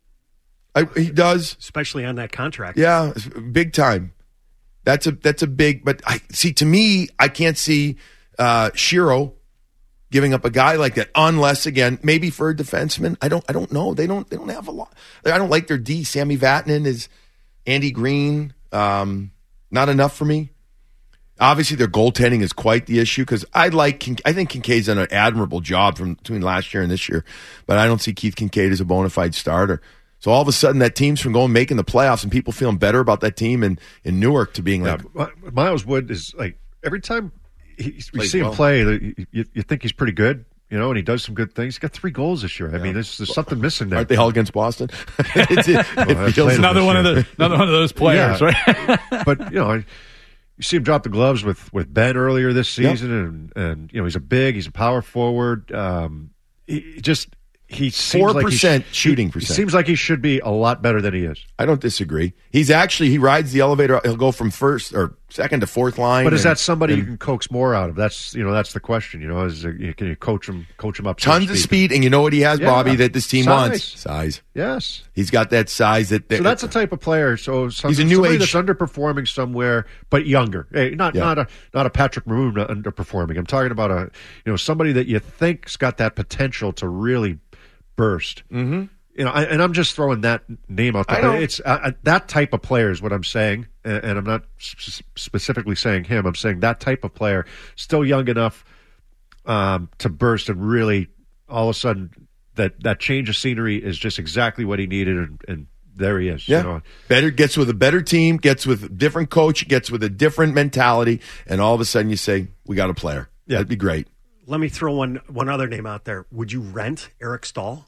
I, he does. Especially on that contract. Yeah, it's big time. That's a that's a big. But I see. To me, I can't see uh, Shiro giving up a guy like that unless, again, maybe for a defenseman. I don't. I don't know. They don't. They don't have a lot. I don't like their D. Sammy Vatanen is Andy Green. Um, not enough for me. Obviously, their goaltending is quite the issue because I like. Kin- I think Kincaid's done an admirable job from between last year and this year, but I don't see Keith Kincaid as a bona fide starter. So all of a sudden, that team's from going making the playoffs, and people feeling better about that team in, in Newark to being like, Yeah, Mi- Miles Wood is like every time he, we Plays see him well. play, you, you, you think he's pretty good, you know, and he does some good things. He's got three goals this year. I mean, there's, there's something missing there. aren't they all against Boston? It's- it, Well, it that's feels later Another this one of year. the another one of those players, Yeah. right? But you know, you see him drop the gloves with, with Ben earlier this season, and and you know he's a big, he's a power forward. Um, he he just he seems four like he percent sh- shooting he percent. seems like he should be a lot better than he is. I don't disagree. He's actually he rides the elevator. He'll go from first or second to fourth line. But is and- that somebody you and can coax more out of? That's you know that's the question. You know, is uh, can you coach him coach him up? so to tons of speak? speed? And you know what he has, Yeah. Bobby, that this team Size. wants size. Yes. He's got that size that. that So that's the type of player. So some, He's a new somebody age- that's underperforming somewhere, but younger. Hey, not Yeah. not a not a Patrick Maroon underperforming. I'm talking about a you know somebody that you think's got that potential to really burst. Mm-hmm. You know, I, and I'm just throwing that name out there. I know. It's uh, that type of player is what I'm saying, and, and I'm not s- specifically saying him. I'm saying that type of player, still young enough um, to burst and really all of a sudden that that change of scenery is just exactly what he needed, and, and there he is. Yeah, You know? better gets with a better team, gets with a different coach, gets with a different mentality, and all of a sudden you say we got a player. Yeah. That'd be great. Let me throw one one other name out there. Would you rent Eric Stahl?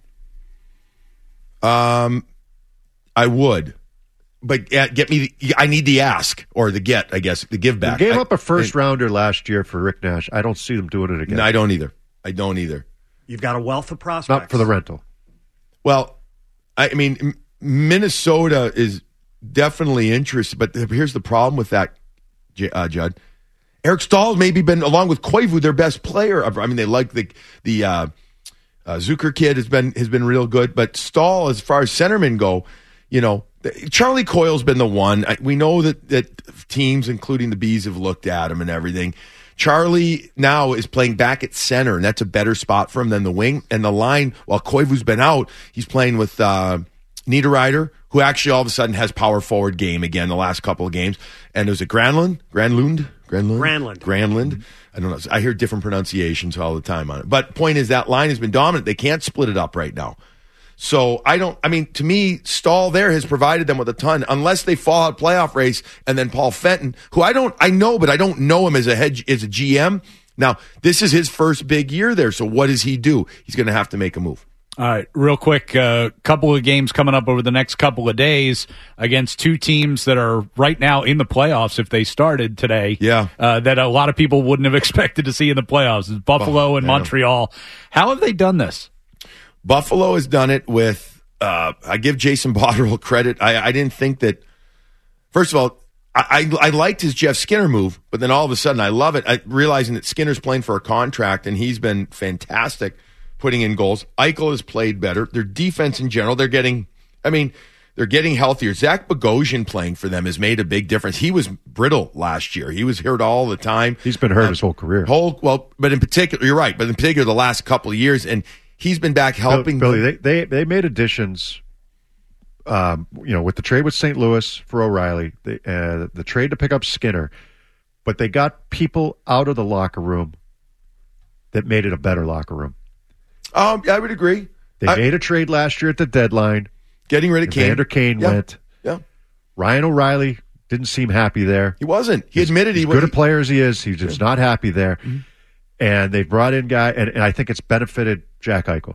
Um, I would, but uh, get me. The, I need the ask or the get. I guess the give back. They gave I, up a first rounder last year for Rick Nash. I don't see them doing it again. No, I don't either. I don't either. You've got a wealth of prospects. Not for the rental. Well, I mean, M- Minnesota is definitely interested, but here's the problem with that, J- uh, Judd. Eric Stahl maybe been, along with Koivu, their best player. I mean, they like the the uh, uh, Zucker kid has been has been real good, but Stahl, as far as centermen go, you know, Charlie Coyle's been the one. I, we know that that teams, including the Bees, have looked at him and everything. Charlie now is playing back at center, and that's a better spot for him than the wing. And the line, while Koivu's been out, he's playing with uh, Niederreiter, who actually all of a sudden has power forward game again the last couple of games. And was it Granlund? Granlund? Granlund? Granlund. Granlund. I don't know. I hear different pronunciations all the time on it. But point is that line has been dominant. They can't split it up right now. So I don't, I mean, to me, Stahl there has provided them with a ton, unless they fall out playoff race, and then Paul Fenton, who I don't, I know, but I don't know him as a head, as a G M. Now, this is his first big year there, so what does he do? He's going to have to make a move. All right, real quick, a uh, couple of games coming up over the next couple of days against two teams that are right now in the playoffs if they started today. Yeah. Uh, that a lot of people wouldn't have expected to see in the playoffs. It's Buffalo oh, and yeah. Montreal. How have they done this? Buffalo has done it with, uh, I give Jason Botterill credit. I, I didn't think that, first of all, I, I, I liked his Jeff Skinner move, but then all of a sudden I love it. I, realizing that Skinner's playing for a contract and he's been fantastic putting in goals. Eichel has played better. Their defense in general, they're getting, I mean, they're getting healthier. Zach Bogosian playing for them has made a big difference. He was brittle last year. He was hurt all the time. He's been hurt um, his whole career. Whole well, but in particular, you're right. But in particular, the last couple of years, and he's been back helping. Billy, they, they they made additions. Um, you know, with the trade with Saint Louis for O'Reilly, the uh, the trade to pick up Skinner, but they got people out of the locker room that made it a better locker room. Um, I would agree. They I, made a trade last year at the deadline. Getting rid of Kane. Evander Kane yeah. went. Yeah. Ryan O'Reilly didn't seem happy there. He wasn't. He admitted he was was good a player as he is. He's just not happy there. Mm-hmm. And they brought in guy, and, and I think it's benefited Jack Eichel.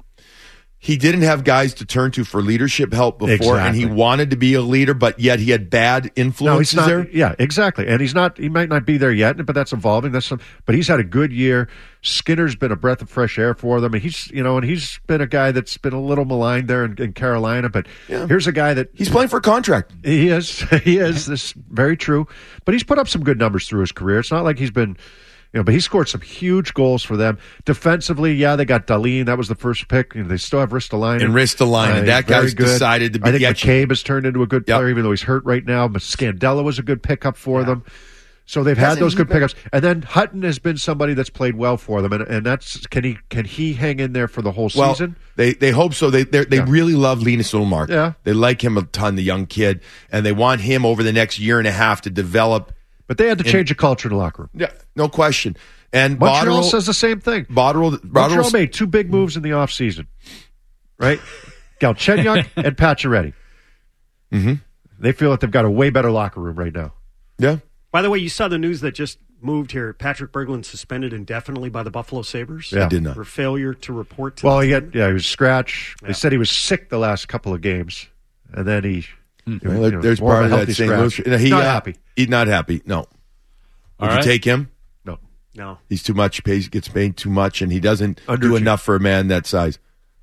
He didn't have guys to turn to for leadership help before, exactly. and he wanted to be a leader, but yet he had bad influences no, he's not, there. Yeah, exactly. And he's not. He might not be there yet, but that's evolving. That's some. But he's had a good year. Skinner's been a breath of fresh air for them, and he's you know, and he's been a guy that's been a little maligned there in, in Carolina. But yeah. here's a guy that he's playing for a contract. He is. He is. This is very true. But he's put up some good numbers through his career. It's not like he's been. You know, but he scored some huge goals for them. Defensively, yeah, they got Dahlin. That was the first pick. You know, they still have Ristolainen. And Ristolainen. Uh, that guy's good. decided to be. I think yeah, McCabe has turned into a good player, yep. even though he's hurt right now. But Scandella was a good pickup for yeah. them. So they've Hasn't had those good been... pickups. And then Hutton has been somebody that's played well for them. And and that's can he can he hang in there for the whole well, season? They they hope so. They they yeah. really love Linus Ullmark. Yeah. They like him a ton, the young kid, and they want him over the next year and a half to develop. But they had to change in, the culture in the locker room. Yeah, no question. And Montreal Botterill, says the same thing. Botterill, Montreal made two big moves in the offseason, right? Galchenyuk and Pacioretty. Mm-hmm. They feel that they've got a way better locker room right now. Yeah. By the way, you saw the news that just moved here. Patrick Berglund suspended indefinitely by the Buffalo Sabres. Yeah. I did not. For failure to report to Well, the he team. had, yeah, he was scratched. Yeah. They said he was sick the last couple of games, and then he. Hmm. You know, well, there's more part of of a that healthy Saint Louis. scratch. He, not uh, happy. He's not happy. No. Would right. you take him? No. No. He's too much. Pays gets paid too much, and he doesn't Under do you. enough for a man that size.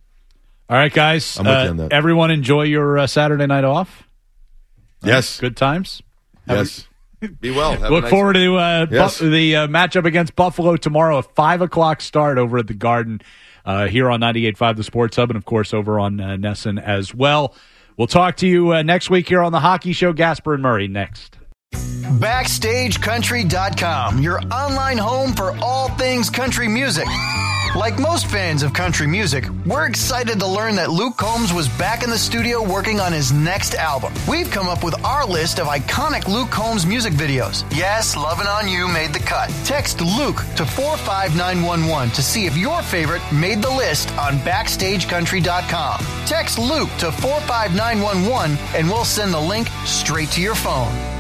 All right, guys. I'm with uh, you on that. Everyone enjoy your uh, Saturday night off. Yes. Uh, good times. Yes. Be well. Have Look nice forward to uh, yes. Buff- the uh, matchup against Buffalo tomorrow, a five o'clock start over at the Garden uh, here on ninety-eight point five The Sports Hub, and, of course, over on uh, Nesson as well. We'll talk to you uh, next week here on the Hockey Show. Gasper and Murray next. Backstage Country dot com, your online home for all things country music. Like most fans of country music, we're excited to learn that Luke Combs was back in the studio working on his next album. We've come up with our list of iconic Luke Combs music videos. Yes, Lovin' On You made the cut. Text Luke to four five nine one one to see if your favorite made the list on Backstage Country dot com. Text Luke to four five nine one one and we'll send the link straight to your phone.